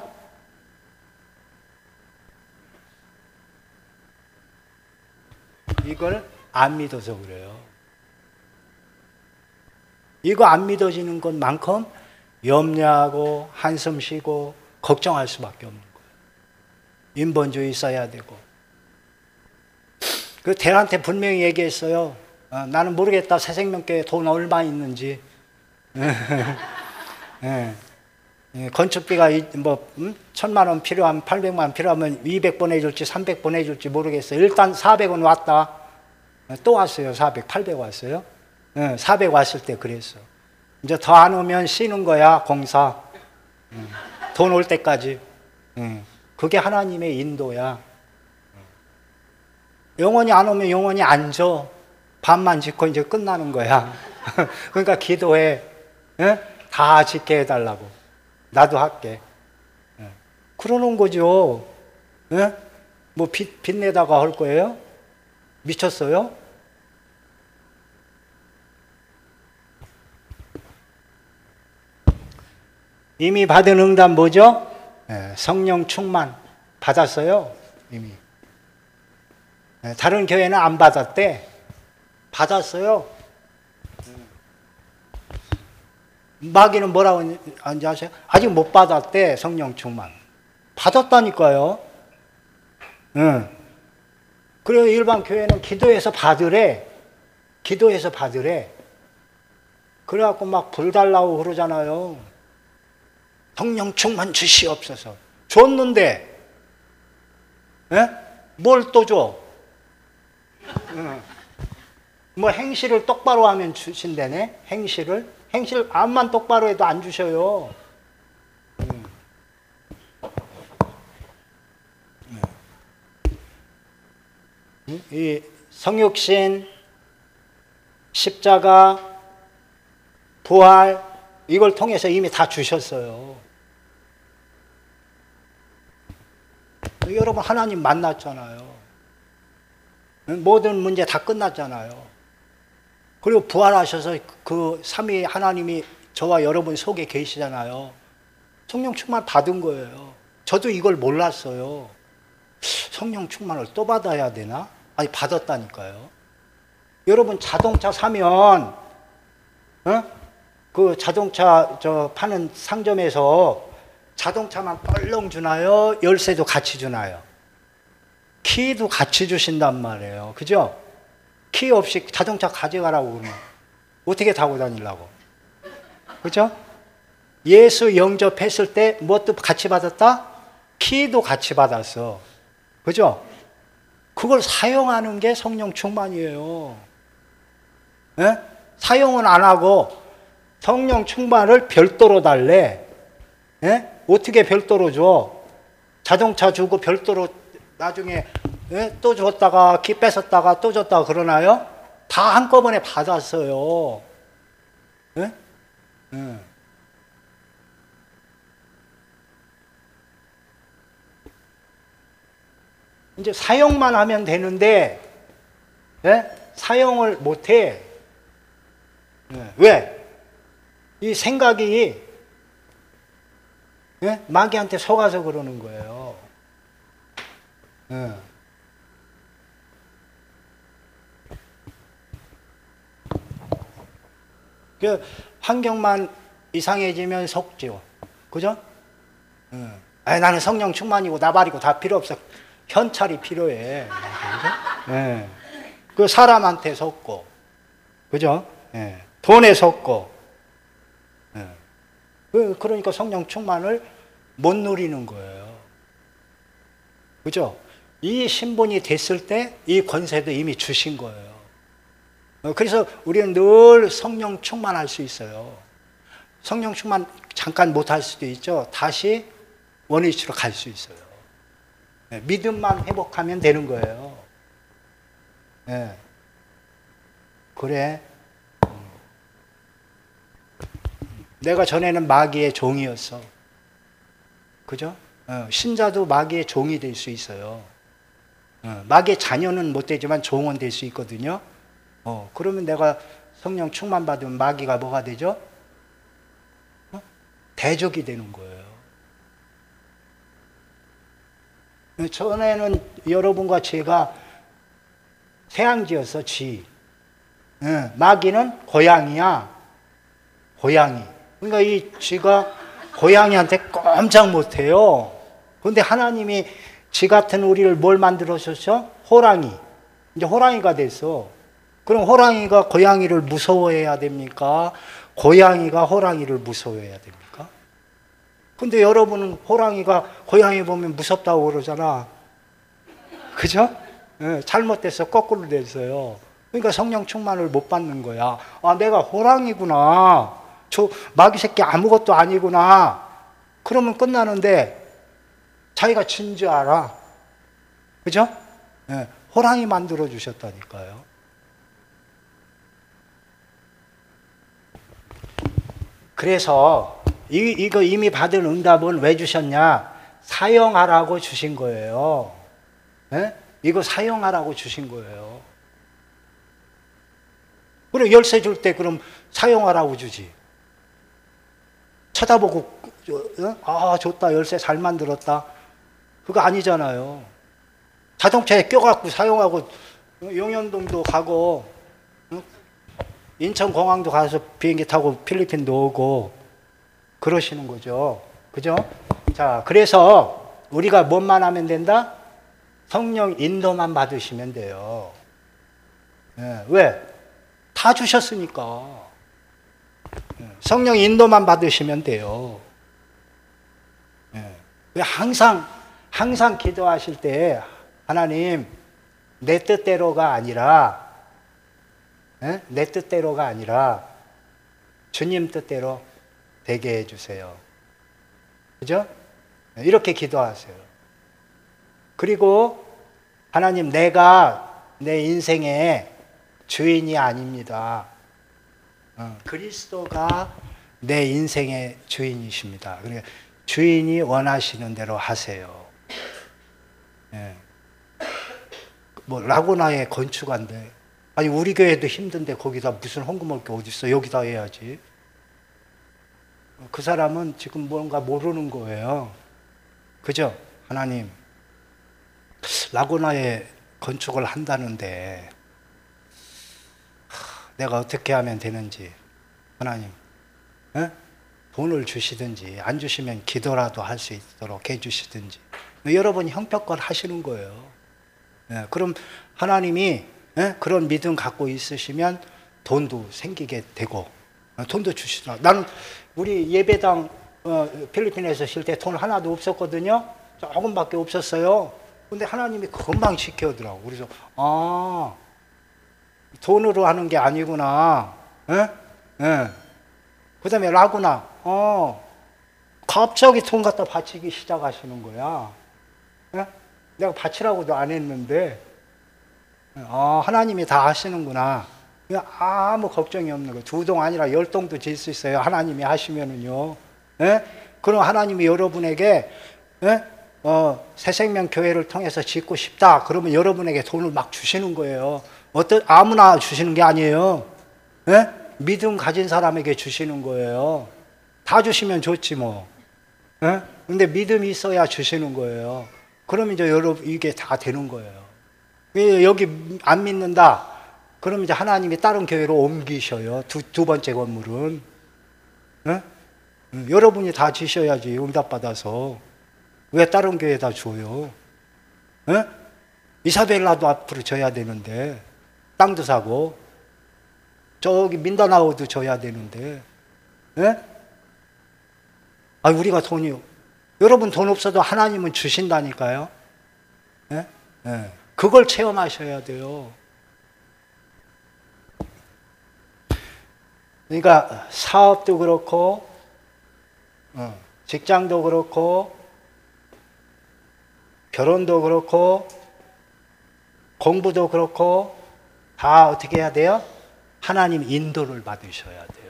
이걸 안 믿어서 그래요. 이거 안 믿어지는 것만큼 염려하고 한숨 쉬고 걱정할 수밖에 없는 거예요. 인본주의 써야 되고. 그 대한테 분명히 얘기했어요. 나는 모르겠다. 새생명교회 돈 얼마 있는지. 네. 건축비가 뭐 1,000만 원 필요하면 800만 원 필요하면 200번 해줄지 300번 해줄지 모르겠어요. 일단 400원 왔다. 또 왔어요. 400, 800 왔어요. 400 왔을 때 그랬어. 이제 더 안 오면 쉬는 거야, 공사. 돈 올 때까지. 그게 하나님의 인도야. 영원히 안 오면 영원히 안 줘. 밥만 짓고 이제 끝나는 거야. 그러니까 기도해. 다 짓게 해달라고. 나도 할게. 그러는 거죠. 뭐 빚내다가 할 거예요? 미쳤어요? 이미 받은 응답 뭐죠? 성령 충만 받았어요. 이미. 다른 교회는 안 받았대. 받았어요. 마귀는 뭐라고 하는지 아세요? 아직 못 받았대. 성령 충만. 받았다니까요. 그래서 일반 교회는 기도해서 받으래. 기도해서 받으래. 그래갖고 막 불 달라고 그러잖아요. 성령 충만 주시옵소서. 줬는데, 뭘 또 줘? 뭐 행실을 똑바로 하면 주신다네? 행실 암만 똑바로 해도 안 주셔요. 이 성육신, 십자가, 부활, 이걸 통해서 이미 다 주셨어요. 여러분 하나님 만났잖아요. 모든 문제 다 끝났잖아요. 그리고 부활하셔서 그 삼위 하나님이 저와 여러분 속에 계시잖아요. 성령 충만 받은 거예요. 저도 이걸 몰랐어요. 성령 충만을 또 받아야 되나? 아니, 받았다니까요. 여러분 자동차 사면 그 자동차 파는 상점에서 자동차만 뻘렁 주나요? 열쇠도 같이 주나요? 키도 같이 주신단 말이에요. 그죠? 키 없이 자동차 가져가라고 그러면 어떻게 타고 다니려고? 그죠? 예수 영접했을 때 무엇도 같이 받았다? 키도 같이 받았어. 그죠? 그걸 사용하는 게 성령 충만이에요. 예? 사용은 안 하고 성령 충만을 별도로 달래. 예? 어떻게 별도로 줘? 자동차 주고 별도로 나중에 또 줬다가 키 뺏었다가 또 줬다가 그러나요? 다 한꺼번에 받았어요. 예? 예. 이제 사용만 하면 되는데 예? 사용을 못해. 예. 왜? 이 생각이 예? 마귀한테 속아서 그러는 거예요. 예. 그 환경만 이상해지면 속죠. 그죠? 예. 아니, 나는 성령 충만이고 나발이고 다 필요 없어. 현찰이 필요해. 그죠? 예. 그 사람한테 속고, 그죠? 예. 돈에 속고, 예. 그러니까 성령 충만을 못 누리는 거예요. 그죠? 이 신분이 됐을 때 이 권세도 이미 주신 거예요. 그래서 우리는 늘 성령 충만할 수 있어요. 성령 충만 잠깐 못할 수도 있죠. 다시 원위치로 갈 수 있어요. 믿음만 회복하면 되는 거예요. 네. 그래. 내가 전에는 마귀의 종이었어. 그죠? 신자도 마귀의 종이 될 수 있어요. 마귀의 자녀는 못 되지만 종은 될 수 있거든요. 그러면 내가 성령 충만 받으면 마귀가 뭐가 되죠? 대적이 되는 거예요. 전에는 여러분과 제가 태양지였어, 쥐. 마귀는 고양이야. 고양이. 그러니까 이 쥐가 고양이한테 꼼짝 못해요. 그런데 하나님이 쥐 같은 우리를 뭘 만들어줬죠? 호랑이. 이제 호랑이가 됐어. 그럼 호랑이가 고양이를 무서워해야 됩니까? 고양이가 호랑이를 무서워해야 됩니까? 근데 여러분은 호랑이가 고양이 보면 무섭다고 그러잖아. 그죠? 네, 잘못돼서 거꾸로 됐어요. 그러니까 성령 충만을 못 받는 거야. 아, 내가 호랑이구나. 저 마귀 새끼 아무것도 아니구나. 그러면 끝나는데 자기가 진 줄 알아. 그죠? 네, 호랑이 만들어 주셨다니까요. 그래서 이거 이미 받은 응답은 왜 주셨냐? 사용하라고 주신 거예요. 네? 이거 사용하라고 주신 거예요. 그럼 열쇠 줄 때 그럼 사용하라고 주지. 쳐다보고 아 좋다, 열쇠 잘 만들었다, 그거 아니잖아요. 자동차에 껴갖고 사용하고 용현동도 가고 인천공항도 가서 비행기 타고 필리핀도 오고 그러시는 거죠. 그죠? 자, 그래서 우리가 뭔만 하면 된다? 성령 인도만 받으시면 돼요. 네, 왜? 다 주셨으니까. 성령 인도만 받으시면 돼요. 네. 항상 기도하실 때 하나님, 내 뜻대로가 아니라 내 뜻대로가 아니라 주님 뜻대로 되게 해주세요. 그죠? 이렇게 기도하세요. 그리고 하나님, 내가 내 인생의 주인이 아닙니다. 그리스도가 내 인생의 주인이십니다. 그러니까 주인이 원하시는 대로 하세요. 예. 뭐 라구나의 건축한데, 아니 우리 교회도 힘든데 거기다 무슨 헌금 올 게 어디 있어? 여기다 해야지. 그 사람은 지금 뭔가 모르는 거예요. 그죠? 하나님, 라구나의 건축을 한다는데 내가 어떻게 하면 되는지, 하나님, 에? 돈을 주시든지 안 주시면 기도라도 할 수 있도록 해주시든지. 여러분이 형편껏 하시는 거예요. 예, 그럼 하나님이 그런 믿음 갖고 있으시면 돈도 생기게 되고 돈도 주시더라. 나는 우리 예배당 필리핀에서 쉴 때 돈 하나도 없었거든요. 조금밖에 없었어요. 근데 하나님이 금방 지켜더라고. 그래서 돈으로 하는 게 아니구나. 그 다음에 라구나. 갑자기 돈 갖다 바치기 시작하시는 거야. 내가 바치라고도 안 했는데, 하나님이 다 하시는구나. 아무 걱정이 없는 거예요. 2동 아니라 10동도 질 수 있어요. 하나님이 하시면은요. 그럼 하나님이 여러분에게, 새생명 교회를 통해서 짓고 싶다. 그러면 여러분에게 돈을 막 주시는 거예요. 아무나 주시는 게 아니에요. 믿음 가진 사람에게 주시는 거예요. 다 주시면 좋지 뭐. 근데 믿음이 있어야 주시는 거예요. 그러면 이제 여러분 이게 다 되는 거예요. 여기 안 믿는다. 그러면 이제 하나님이 다른 교회로 옮기셔요. 두 번째 건물은. 여러분이 다 지셔야지 응답받아서. 왜 다른 교회에다 줘요? 이사벨라도 앞으로 줘야 되는데, 땅도 사고, 저기 민다나오도 줘야 되는데, 우리가 여러분 돈 없어도 하나님은 주신다니까요. 그걸 체험하셔야 돼요. 그러니까 사업도 그렇고, 직장도 그렇고, 결혼도 그렇고, 공부도 그렇고, 다 어떻게 해야 돼요? 하나님 인도를 받으셔야 돼요.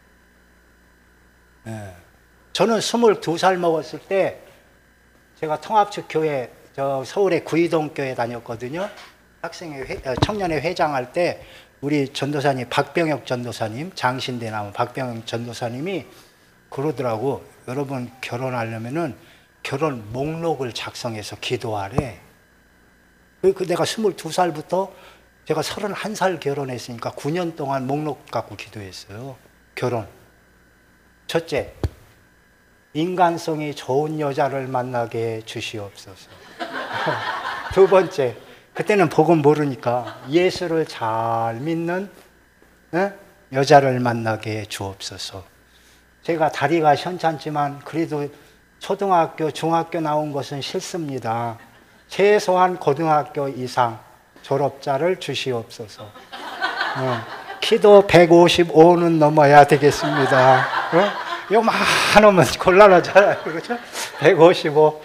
저는 22살 먹었을 때 제가 통합측 교회, 서울의 구이동 교회 다녔거든요. 청년회 회장할 때 우리 전도사님, 박병혁 전도사님, 장신대 나온 박병혁 전도사님이 그러더라고. 여러분 결혼하려면은 결혼 목록을 작성해서 기도하래. 내가 22살부터 제가 31살 결혼했으니까 9년 동안 목록 갖고 기도했어요. 결혼. 첫째, 인간성이 좋은 여자를 만나게 주시옵소서. 두 번째, 그때는 복음 모르니까 예수를 잘 믿는 여자를 만나게 주옵소서. 제가 다리가 현찮지만 그래도 초등학교, 중학교 나온 것은 싫습니다. 최소한 고등학교 이상 졸업자를 주시옵소서. 키도 155는 넘어야 되겠습니다. 요만하면 곤란하잖아요. 그렇죠? 155.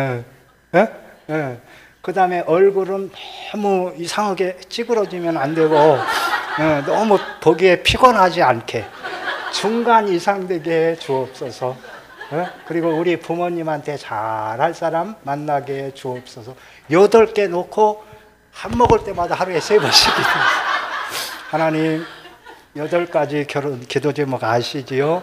그 다음에 얼굴은 너무 이상하게 찌그러지면 안 되고, 너무 보기에 피곤하지 않게 중간 이상 되게 주옵소서. 그리고 우리 부모님한테 잘할 사람 만나게 주옵소서. 8개 놓고 밥 먹을 때마다 하루에 3번씩 기도해요. 하나님, 8가지 결혼 기도 제목 아시지요?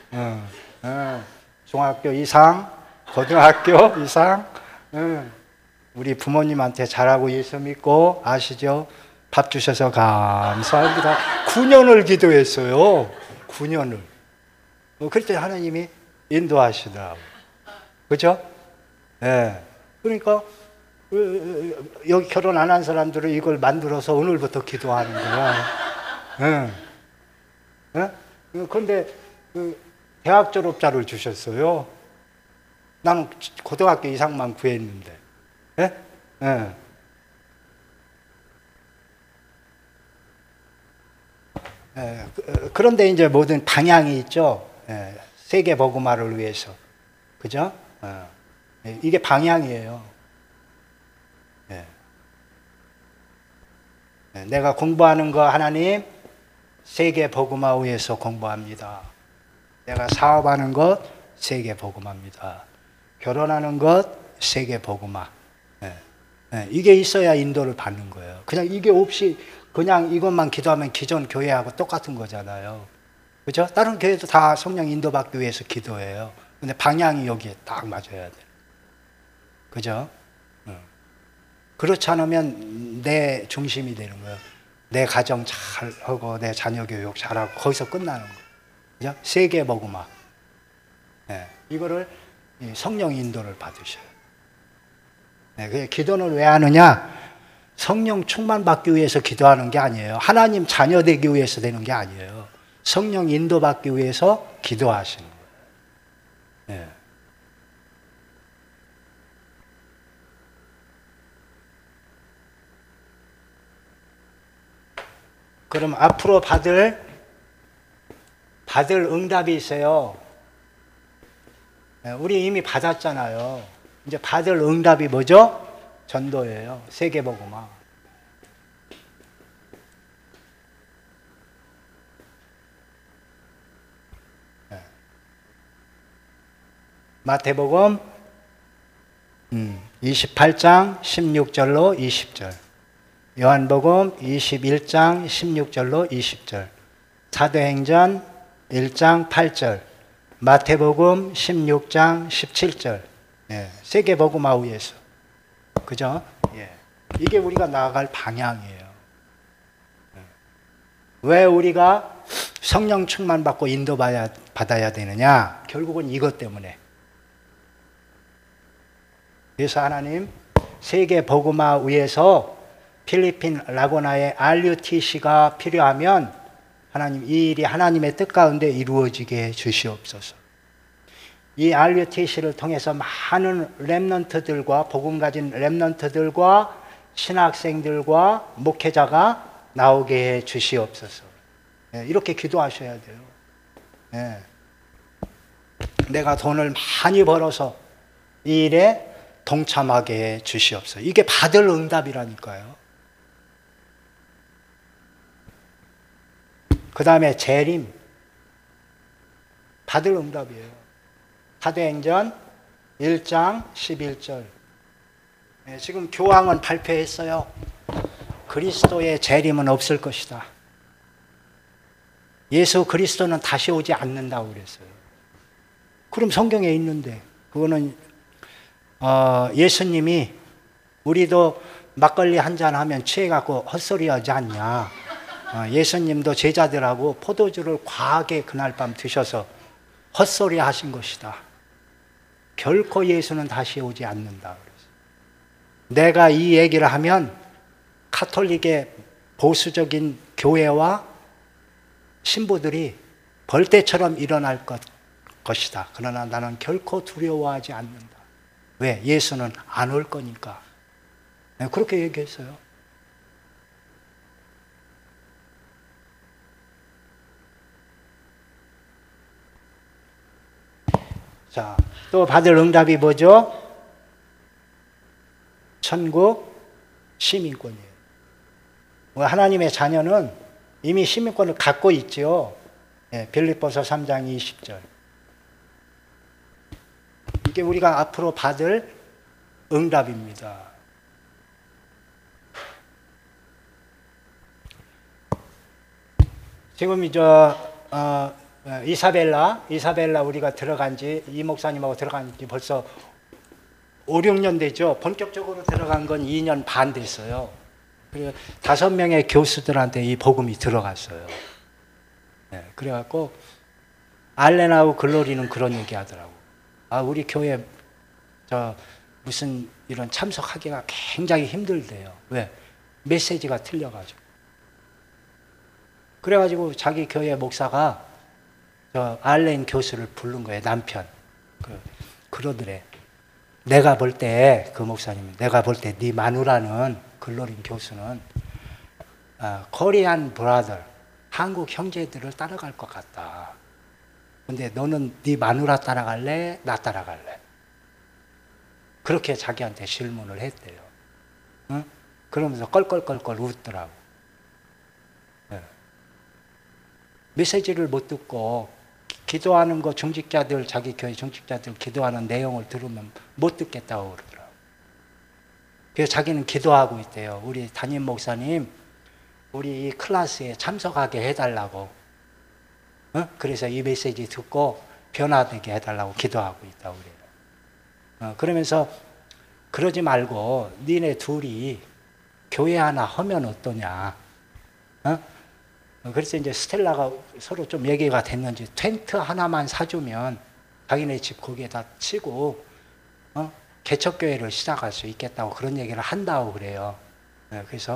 중학교 이상, 고등학교 이상, 우리 부모님한테 잘하고 예수 믿고 아시죠? 밥 주셔서 감사합니다. 9년을 기도했어요. 9년을. 그랬더니 하나님이 인도하시더라고요. 그죠? 그러니까 여기 결혼 안 한 사람들은 이걸 만들어서 오늘부터 기도하는 거야. 그런데 대학 졸업자를 주셨어요. 나는 고등학교 이상만 구했는데. 그런데 이제 모든 방향이 있죠. 세계 복음화를 위해서. 그죠? 이게 방향이에요. 내가 공부하는 거 하나님 세계 복음화 위해서 공부합니다. 내가 사업하는 것 세계 복음화입니다. 결혼하는 것 세계 복음화. 이게 있어야 인도를 받는 거예요. 그냥 이게 없이 그냥 이것만 기도하면 기존 교회하고 똑같은 거잖아요. 그죠? 다른 교회도 다 성령 인도받기 위해서 기도해요. 근데 방향이 여기에 딱 맞아야 돼. 그죠? 그렇지 않으면 내 중심이 되는 거예요. 내 가정 잘하고 내 자녀 교육 잘하고 거기서 끝나는 거예요. 그죠? 세계 복음화. 이거를 성령 인도를 받으셔요. 그 기도는 왜 하느냐? 성령 충만 받기 위해서 기도하는 게 아니에요. 하나님 자녀 되기 위해서 되는 게 아니에요. 성령 인도 받기 위해서 기도하시는 거예요. 그럼 앞으로 받을 응답이 있어요. 우리 이미 받았잖아요. 이제 받을 응답이 뭐죠? 전도예요. 세계복음화. 마태복음 28장 16절로 20절, 요한복음 21장 16절로 20절, 사도행전 1장 8절, 마태복음 16장 17절. 세계복음화 위해서. 그죠? 이게 우리가 나아갈 방향이에요. 왜 우리가 성령 충만 받고 인도받아야 되느냐? 결국은 이것 때문에. 그래서 하나님 세계 복음화 위해서 필리핀 라고나의 RUTC가 필요하면 하나님 이 일이 하나님의 뜻 가운데 이루어지게 해 주시옵소서. 이 RUTC를 통해서 많은 렘넌트들과 복음 가진 렘넌트들과 신학생들과 목회자가 나오게 해 주시옵소서. 이렇게 기도하셔야 돼요. 내가 돈을 많이 벌어서 이 일에 동참하게 해 주시옵소서. 이게 받을 응답이라니까요. 그 다음에 재림. 받을 응답이에요. 사도행전 1장 11절. 지금 교황은 발표했어요. 그리스도의 재림은 없을 것이다. 예수 그리스도는 다시 오지 않는다고 그랬어요. 그럼 성경에 있는데 그거는 예수님이 우리도 막걸리 한잔 하면 취해갖고 헛소리하지 않냐. 예수님도 제자들하고 포도주를 과하게 그날 밤 드셔서 헛소리 하신 것이다. 결코 예수는 다시 오지 않는다. 내가 이 얘기를 하면 카톨릭의 보수적인 교회와 신부들이 벌떼처럼 일어날 것이다. 그러나 나는 결코 두려워하지 않는다. 왜? 예수는 안 올 거니까. 그렇게 얘기했어요. 자, 또 받을 응답이 뭐죠? 천국 시민권이에요. 하나님의 자녀는 이미 시민권을 갖고 있죠. 빌립보서 3장 20절. 이게 우리가 앞으로 받을 응답입니다. 지금 이사벨라 우리가 들어간 지, 이 목사님하고 들어간 지 벌써 5, 6년 되죠. 본격적으로 들어간 건 2년 반 됐어요. 그리고 5명의 교수들한테 이 복음이 들어갔어요. 그래갖고 알렌하고 글로리는 그런 얘기 하더라고. 우리 교회 무슨 이런 참석하기가 굉장히 힘들대요. 왜? 메시지가 틀려가지고. 그래가지고 자기 교회 목사가 알렌 교수를 부른 거예요. 남편. 그러더래. 내가 볼 때 그 목사님, 내가 볼 때 네 마누라는 글로린 교수는 코리안 브라더, 한국 형제들을 따라갈 것 같다. 근데 너는 네 마누라 따라갈래? 나 따라갈래? 그렇게 자기한테 질문을 했대요. 응? 그러면서 껄껄껄껄 웃더라고. 메시지를 못 듣고 기도하는 거 중직자들 자기 교회 중직자들 기도하는 내용을 들으면 못 듣겠다고 그러더라고요. 그래서 자기는 기도하고 있대요. 우리 담임 목사님 우리 이 클래스에 참석하게 해달라고. 그래서 이 메시지 듣고 변화되게 해달라고 기도하고 있다고 그래요. 그러면서 그러지 말고 니네 둘이 교회 하나 하면 어떠냐. 그래서 이제 스텔라가 서로 좀 얘기가 됐는지 텐트 하나만 사주면 자기네 집 거기에다 치고 개척교회를 시작할 수 있겠다고 그런 얘기를 한다고 그래요. 그래서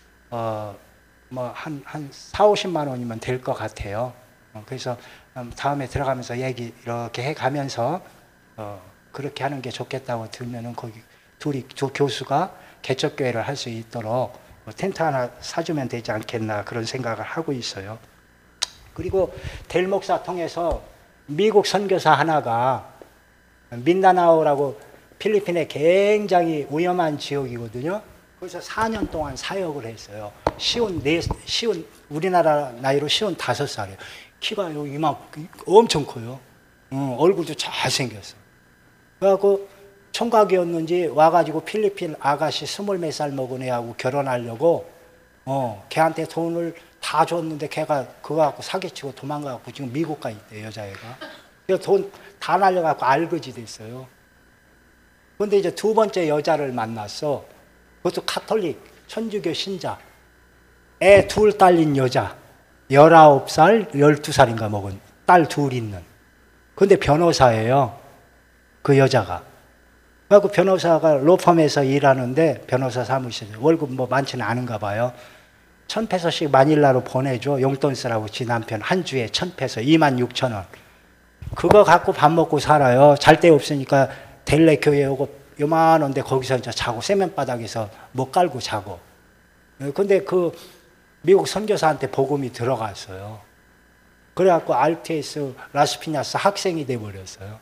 뭐 한 4, 50만 원이면 될 것 같아요. 그래서 다음에 들어가면서 얘기 이렇게 해가면서 그렇게 하는 게 좋겠다고 들면은 거기 두 교수가 개척교회를 할 수 있도록 텐트 하나 사주면 되지 않겠나 그런 생각을 하고 있어요. 그리고 델 목사 통해서 미국 선교사 하나가 민다나오라고 필리핀의 굉장히 위험한 지역이거든요. 거기서 4년 동안 사역을 했어요. 쉬운 우리나라 나이로 55살이에요. 키가 엄청 커요. 얼굴도 잘생겼어요. 그래갖고 총각이었는지 와가지고 필리핀 아가씨 20몇 살 먹은 애하고 결혼하려고 걔한테 돈을 다 줬는데 걔가 그거 갖고 사기치고 도망가갖고 지금 미국 가 있대 여자애가. 그래서 돈 다 날려갖고 알거지 됐어요. 근데 이제 두 번째 여자를 만났어. 그것도 카톨릭 천주교 신자. 애 둘 딸린 여자. 19살, 12살인가 먹은 딸 둘 있는. 근데 변호사예요. 그 여자가. 그래갖고 변호사가 로펌에서 일하는데 변호사 사무실에 월급 뭐 많지는 않은가 봐요. 1,000페소씩 마닐라로 보내줘. 용돈 쓰라고 지 남편 한 주에 1,000페소 26,000원. 그거 갖고 밥 먹고 살아요. 잘 데 없으니까 델레 교회 오고 요만한데 거기서 이제 자고 세면바닥에서 못 깔고 자고. 근데 그 미국 선교사한테 복음이 들어갔어요. 그래갖고 RTS 라스피냐스 학생이 돼버렸어요.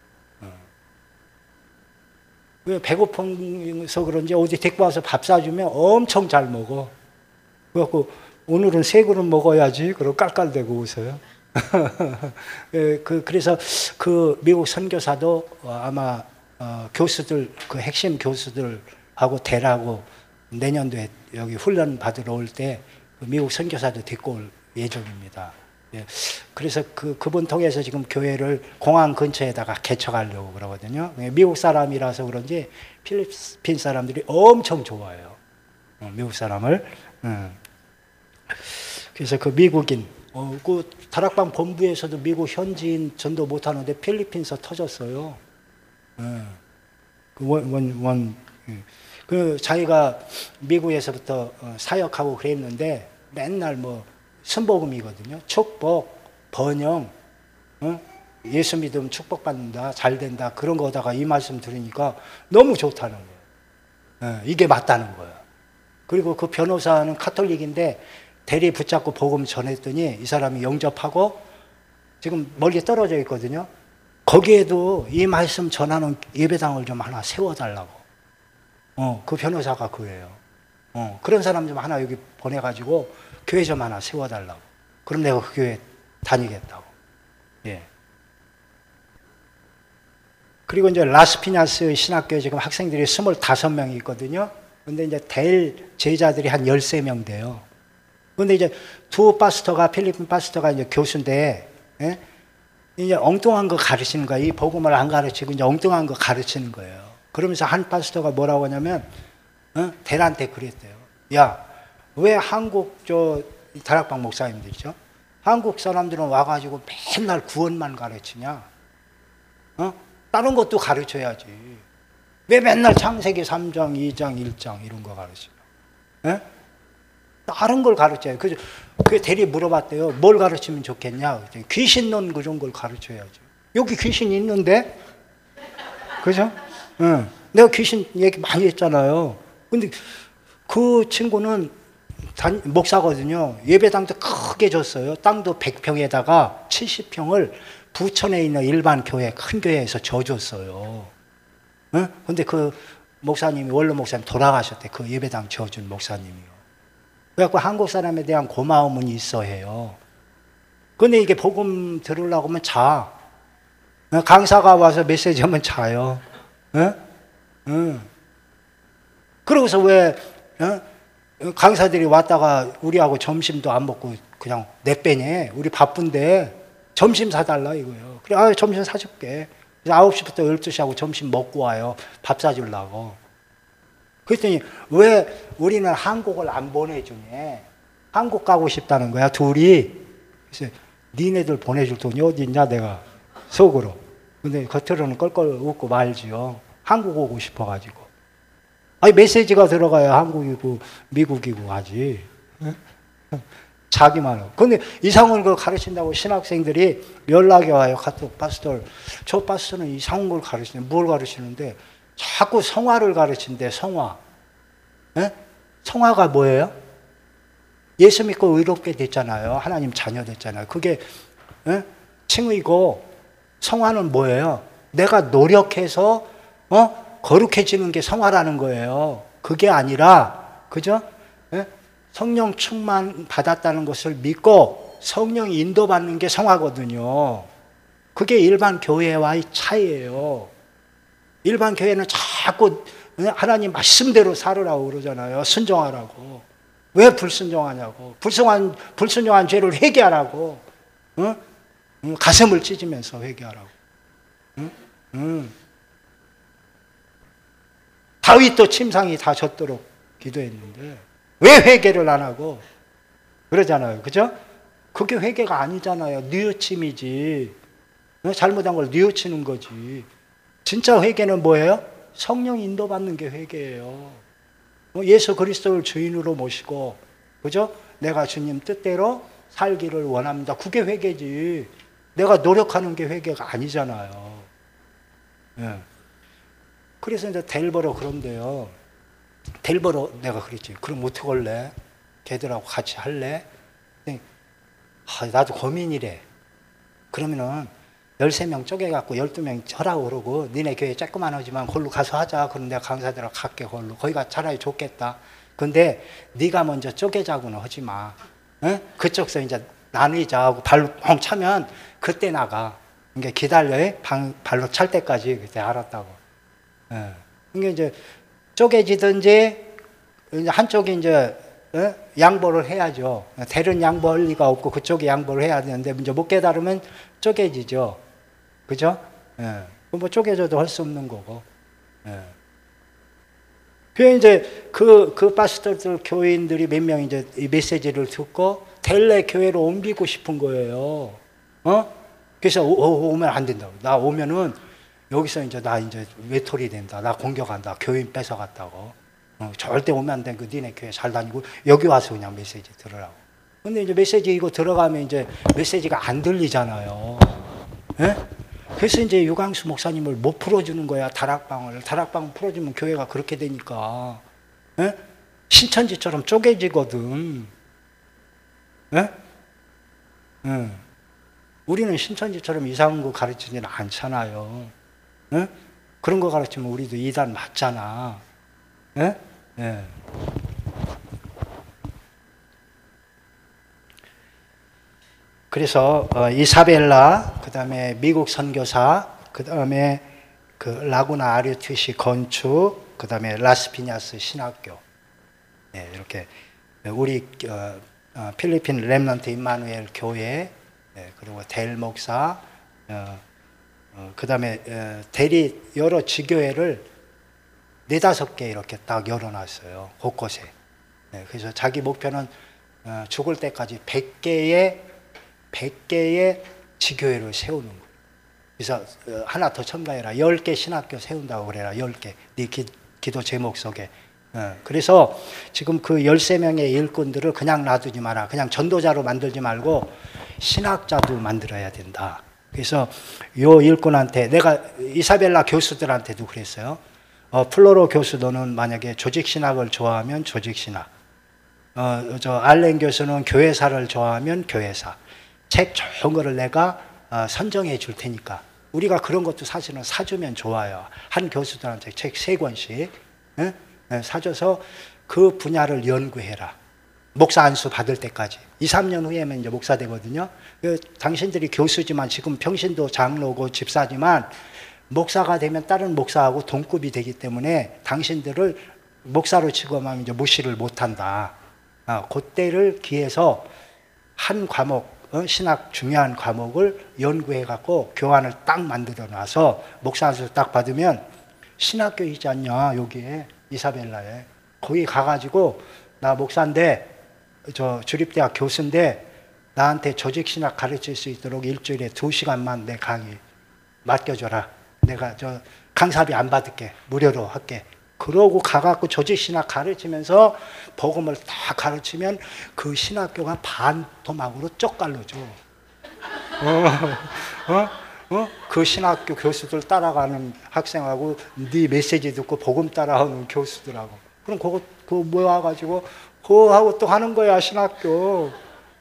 왜 배고파서 그런지 어디 데리고 와서 밥 사주면 엄청 잘 먹어. 그래갖고 오늘은 세 그릇 먹어야지. 그러고 깔깔대고 웃어요. 그래서 그 미국 선교사도 아마 교수들 그 핵심 교수들하고 대라고 내년도에 여기 훈련 받으러 올 때 그 미국 선교사도 데리고 올 예정입니다. 그래서 그분 통해서 지금 교회를 공항 근처에다가 개척하려고 그러거든요. 미국 사람이라서 그런지 필리핀 사람들이 엄청 좋아해요. 미국 사람을. 그래서 그 미국인, 그 다락방 본부에서도 미국 현지인 전도 못하는데 필리핀에서 터졌어요. 그 자기가 미국에서부터 사역하고 그랬는데 맨날 뭐 순복음이거든요. 축복, 번영, 예수 믿으면 축복받는다, 잘 된다 그런 거다가 이 말씀 들으니까 너무 좋다는 거예요. 이게 맞다는 거예요. 그리고 그 변호사는 카톨릭인데 대리 붙잡고 복음 전했더니 이 사람이 영접하고 지금 멀리 떨어져 있거든요. 거기에도 이 말씀 전하는 예배당을 좀 하나 세워달라고. 그 변호사가 그래요. 그런 사람 좀 하나 여기 보내가지고 교회 좀 하나 세워달라고. 그럼 내가 그 교회 다니겠다고. 예. 그리고 이제 라스피냐스 신학교에 지금 학생들이 25명이 있거든요. 근데 이제 될 제자들이 한 13명 돼요. 근데 이제 두 파스터가, 필리핀 파스터가 이제 교수인데, 예? 이제 엉뚱한 거 가르치는 거예요. 이 복음을 안 가르치고 이제 엉뚱한 거 가르치는 거예요. 그러면서 한 파스터가 뭐라고 하냐면, 델한테 그랬대요. 야, 왜 한국 다락방 목사님들이죠? 한국 사람들은 와가지고 맨날 구원만 가르치냐? 다른 것도 가르쳐야지. 왜 맨날 창세기 3장, 2장, 1장 이런 거 가르치냐? 예? 다른 걸 가르쳐요. 그 대리 물어봤대요. 뭘 가르치면 좋겠냐? 귀신론 그런 걸 가르쳐야지. 여기 귀신 있는데? 그죠? 응. 내가 귀신 얘기 많이 했잖아요. 근데 그 친구는 목사거든요. 예배당도 크게 줬어요. 땅도 100평에다가 70평을 부천에 있는 일반 교회, 큰 교회에서 줘줬어요. 응? 근데 그 목사님이, 원로 목사님 돌아가셨대. 그 예배당 줘준 목사님이요. 그래갖고 한국 사람에 대한 고마움은 있어 해요. 근데 이게 복음 들으려고 하면 자. 강사가 와서 메시지 하면 자요. 그러고서 왜 강사들이 왔다가 우리하고 점심도 안 먹고 그냥 내빼네. 우리 바쁜데 점심 사달라 이거예요. 그래, 점심 사줄게. 그래서 9시부터 12시하고 점심 먹고 와요. 밥 사주려고. 그랬더니 왜 우리는 한국을 안 보내주니? 한국 가고 싶다는 거야, 둘이. 그래서 니네들 보내줄 돈이 어디 있냐, 내가. 속으로. 근데 겉으로는 껄껄 웃고 말지요. 한국 오고 싶어가지고. 아니, 메시지가 들어가야 한국이고 미국이고 하지. 자기만. 근데 이상한 걸 가르친다고 신학생들이 연락이 와요. 카톡 파스tor. 저 파스tor는 이상한 걸 가르치네. 뭘 가르치는데 자꾸 성화를 가르친대. 성화. 성화가 뭐예요? 예수 믿고 의롭게 됐잖아요. 하나님 자녀 됐잖아요. 그게 칭의고, 성화는 뭐예요? 내가 노력해서 거룩해지는 게 성화라는 거예요. 그게 아니라, 그죠? 성령 충만 받았다는 것을 믿고 성령 인도받는 게 성화거든요. 그게 일반 교회와의 차이예요. 일반 교회는 자꾸 하나님 말씀대로 살으라고 그러잖아요. 순종하라고. 왜 불순종하냐고. 불순종한 죄를 회개하라고. 가슴을 찢으면서 회개하라고. 다윗도 침상이 다 젖도록 기도했는데 왜 회개를 안 하고 그러잖아요. 그죠? 그게 회개가 아니잖아요. 뉘우침이지. 잘못한 걸 뉘우치는 거지. 진짜 회개는 뭐예요? 성령 인도받는 게 회개예요. 예수 그리스도를 주인으로 모시고, 그죠? 내가 주님 뜻대로 살기를 원합니다. 그게 회개지. 내가 노력하는 게 회개가 아니잖아요. 예. 그래서 이제 델버로 그런데요. 델버로 내가 그랬지. 그럼 어떻게 할래? 걔들하고 같이 할래? 나도 고민이래. 그러면은 13명 쪼개갖고 12명 하라고 그러고, 니네 교회 조그만 하지만 거기로 가서 하자. 그럼 내가 강사들하고 갈게. 거기로. 거기가 차라리 좋겠다. 근데 네가 먼저 쪼개자고는 하지 마. 그쪽서 이제 나누자 하고 발로 펑 차면 그때 나가. 그러니까 기다려. 발로 찰 때까지. 그때 알았다고. 그러니까 이제 쪼개지든지 이제 한쪽이 이제 양보를 해야죠. 대른 양보할 리가 없고 그쪽이 양보를 해야 되는데 이제 못 깨달으면 쪼개지죠. 그죠? 뭐 쪼개져도 할 수 없는 거고. 그 이제 그 파스터들 교인들이 몇 명 이제 이 메시지를 듣고 델레 교회로 옮기고 싶은 거예요. 그래서 오면 안 된다고. 나 오면은 여기서 이제 나 이제 외톨이 된다. 나 공격한다. 교인 뺏어갔다고. 절대 오면 안 돼. 그 니네 교회 잘 다니고 여기 와서 그냥 메시지 들으라고. 근데 이제 메시지 이거 들어가면 이제 메시지가 안 들리잖아요. 그래서 이제 유광수 목사님을 못 풀어주는 거야. 다락방을 풀어주면 교회가 그렇게 되니까. 신천지처럼 쪼개지거든. 우리는 신천지처럼 이상한 거 가르치지는 않잖아요. 그런 거 가르치면 우리도 이단 맞잖아. 그래서 이사벨라, 그 다음에 미국 선교사, 그 다음에 그 라구나 아르투시 건축, 그 다음에 라스피냐스 신학교, 이렇게 우리 필리핀 렘넌트 임마누엘 교회, 그리고 델 목사, 그 다음에 대리 여러 지교회를 4-5개 이렇게 딱 열어놨어요. 곳곳에. 그래서 자기 목표는 죽을 때까지 100개의 지교회를 세우는 거예요. 그래서 하나 더 첨가해라. 10개 신학교 세운다고 그래라. 10개. 네 기도 제목 속에. 그래서 지금 그 13명의 일꾼들을 그냥 놔두지 마라. 그냥 전도자로 만들지 말고 신학자도 만들어야 된다. 그래서 요 일꾼한테, 내가 이사벨라 교수들한테도 그랬어요. 플로로 교수, 너는 만약에 조직신학을 좋아하면 조직신학, 저 알렌 교수는 교회사를 좋아하면 교회사, 책 좋은 거를 내가 선정해 줄 테니까. 우리가 그런 것도 사실은 사주면 좋아요. 한 교수들한테 책 3권씩 사줘서 그 분야를 연구해라. 목사 안수 받을 때까지. 2, 3년 후에면 이제 목사 되거든요. 당신들이 교수지만 지금 평신도 장로고 집사지만 목사가 되면 다른 목사하고 동급이 되기 때문에 당신들을 목사로 취급하면 이제 무시를 못한다. 그때를 기해서 한 과목, 신학 중요한 과목을 연구해갖고 교환을 딱 만들어 놔서 목사 안수 딱 받으면 신학교 있지 않냐, 여기에 이사벨라에. 거기 가가지고 나 목사인데 저 주립대학 교수인데 나한테 조직신학 가르칠 수 있도록 일주일에 2시간만 내 강의 맡겨줘라. 내가 저 강사비 안 받을게. 무료로 할게. 그러고 가갖고 조직신학 가르치면서 복음을 다 가르치면 그 신학교가 반토막으로 쪽갈려줘. 그 신학교 교수들 따라가는 학생하고 네 메시지 듣고 복음 따라하는 교수들하고. 그럼 그거 모아가지고 그거 하고 또 하는 거야, 신학교.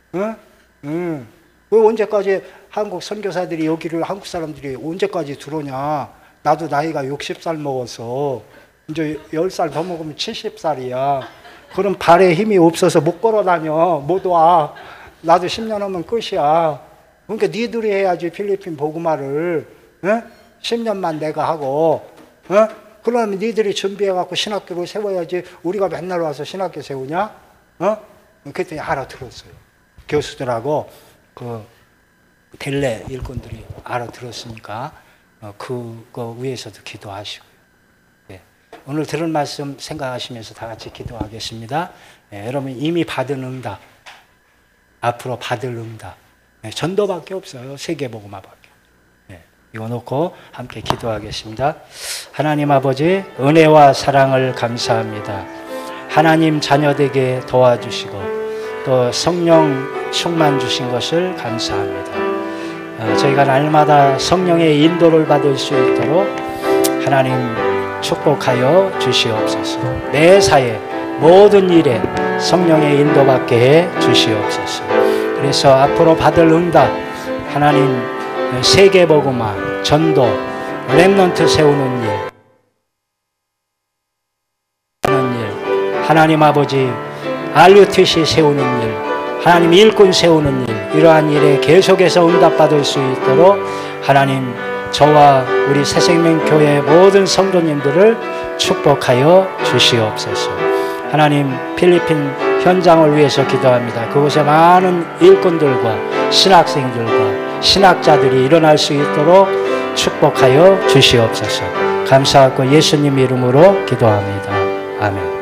왜 언제까지 한국 선교사들이 여기를 한국 사람들이 언제까지 들어오냐. 나도 나이가 60살 먹었어. 이제 10살 더 먹으면 70살이야. 그럼 발에 힘이 없어서 못 걸어 다녀. 못 와. 나도 10년 하면 끝이야. 그러니까 니들이 해야지, 필리핀 복음화를. 10년만 내가 하고. 그러면 니들이 준비해갖고 신학교를 세워야지. 우리가 맨날 와서 신학교 세우냐? 그랬더니 알아들었어요. 교수들하고 그 델레 일꾼들이 알아들었으니까 그거 위해서도 기도하시고요. 네. 오늘 들은 말씀 생각하시면서 다 같이 기도하겠습니다. 네, 여러분 이미 받은 응답, 앞으로 받을 응답, 네, 전도밖에 없어요. 세계복음화밖에. 네, 이거 놓고 함께 기도하겠습니다. 하나님 아버지, 은혜와 사랑을 감사합니다. 하나님 자녀되게 도와주시고 또 성령 충만 주신 것을 감사합니다. 저희가 날마다 성령의 인도를 받을 수 있도록 하나님 축복하여 주시옵소서. 매사에 모든 일에 성령의 인도받게 해 주시옵소서. 그래서 앞으로 받을 응답, 하나님 세계복음화, 전도, 렘넌트 세우는 일, 하나님 아버지 RUTC 세우는 일, 하나님 일꾼 세우는 일, 이러한 일에 계속해서 응답받을 수 있도록 하나님 저와 우리 새생명교회 모든 성도님들을 축복하여 주시옵소서. 하나님 필리핀 현장을 위해서 기도합니다. 그곳에 많은 일꾼들과 신학생들과 신학자들이 일어날 수 있도록 축복하여 주시옵소서. 감사하고 예수님 이름으로 기도합니다. 아멘.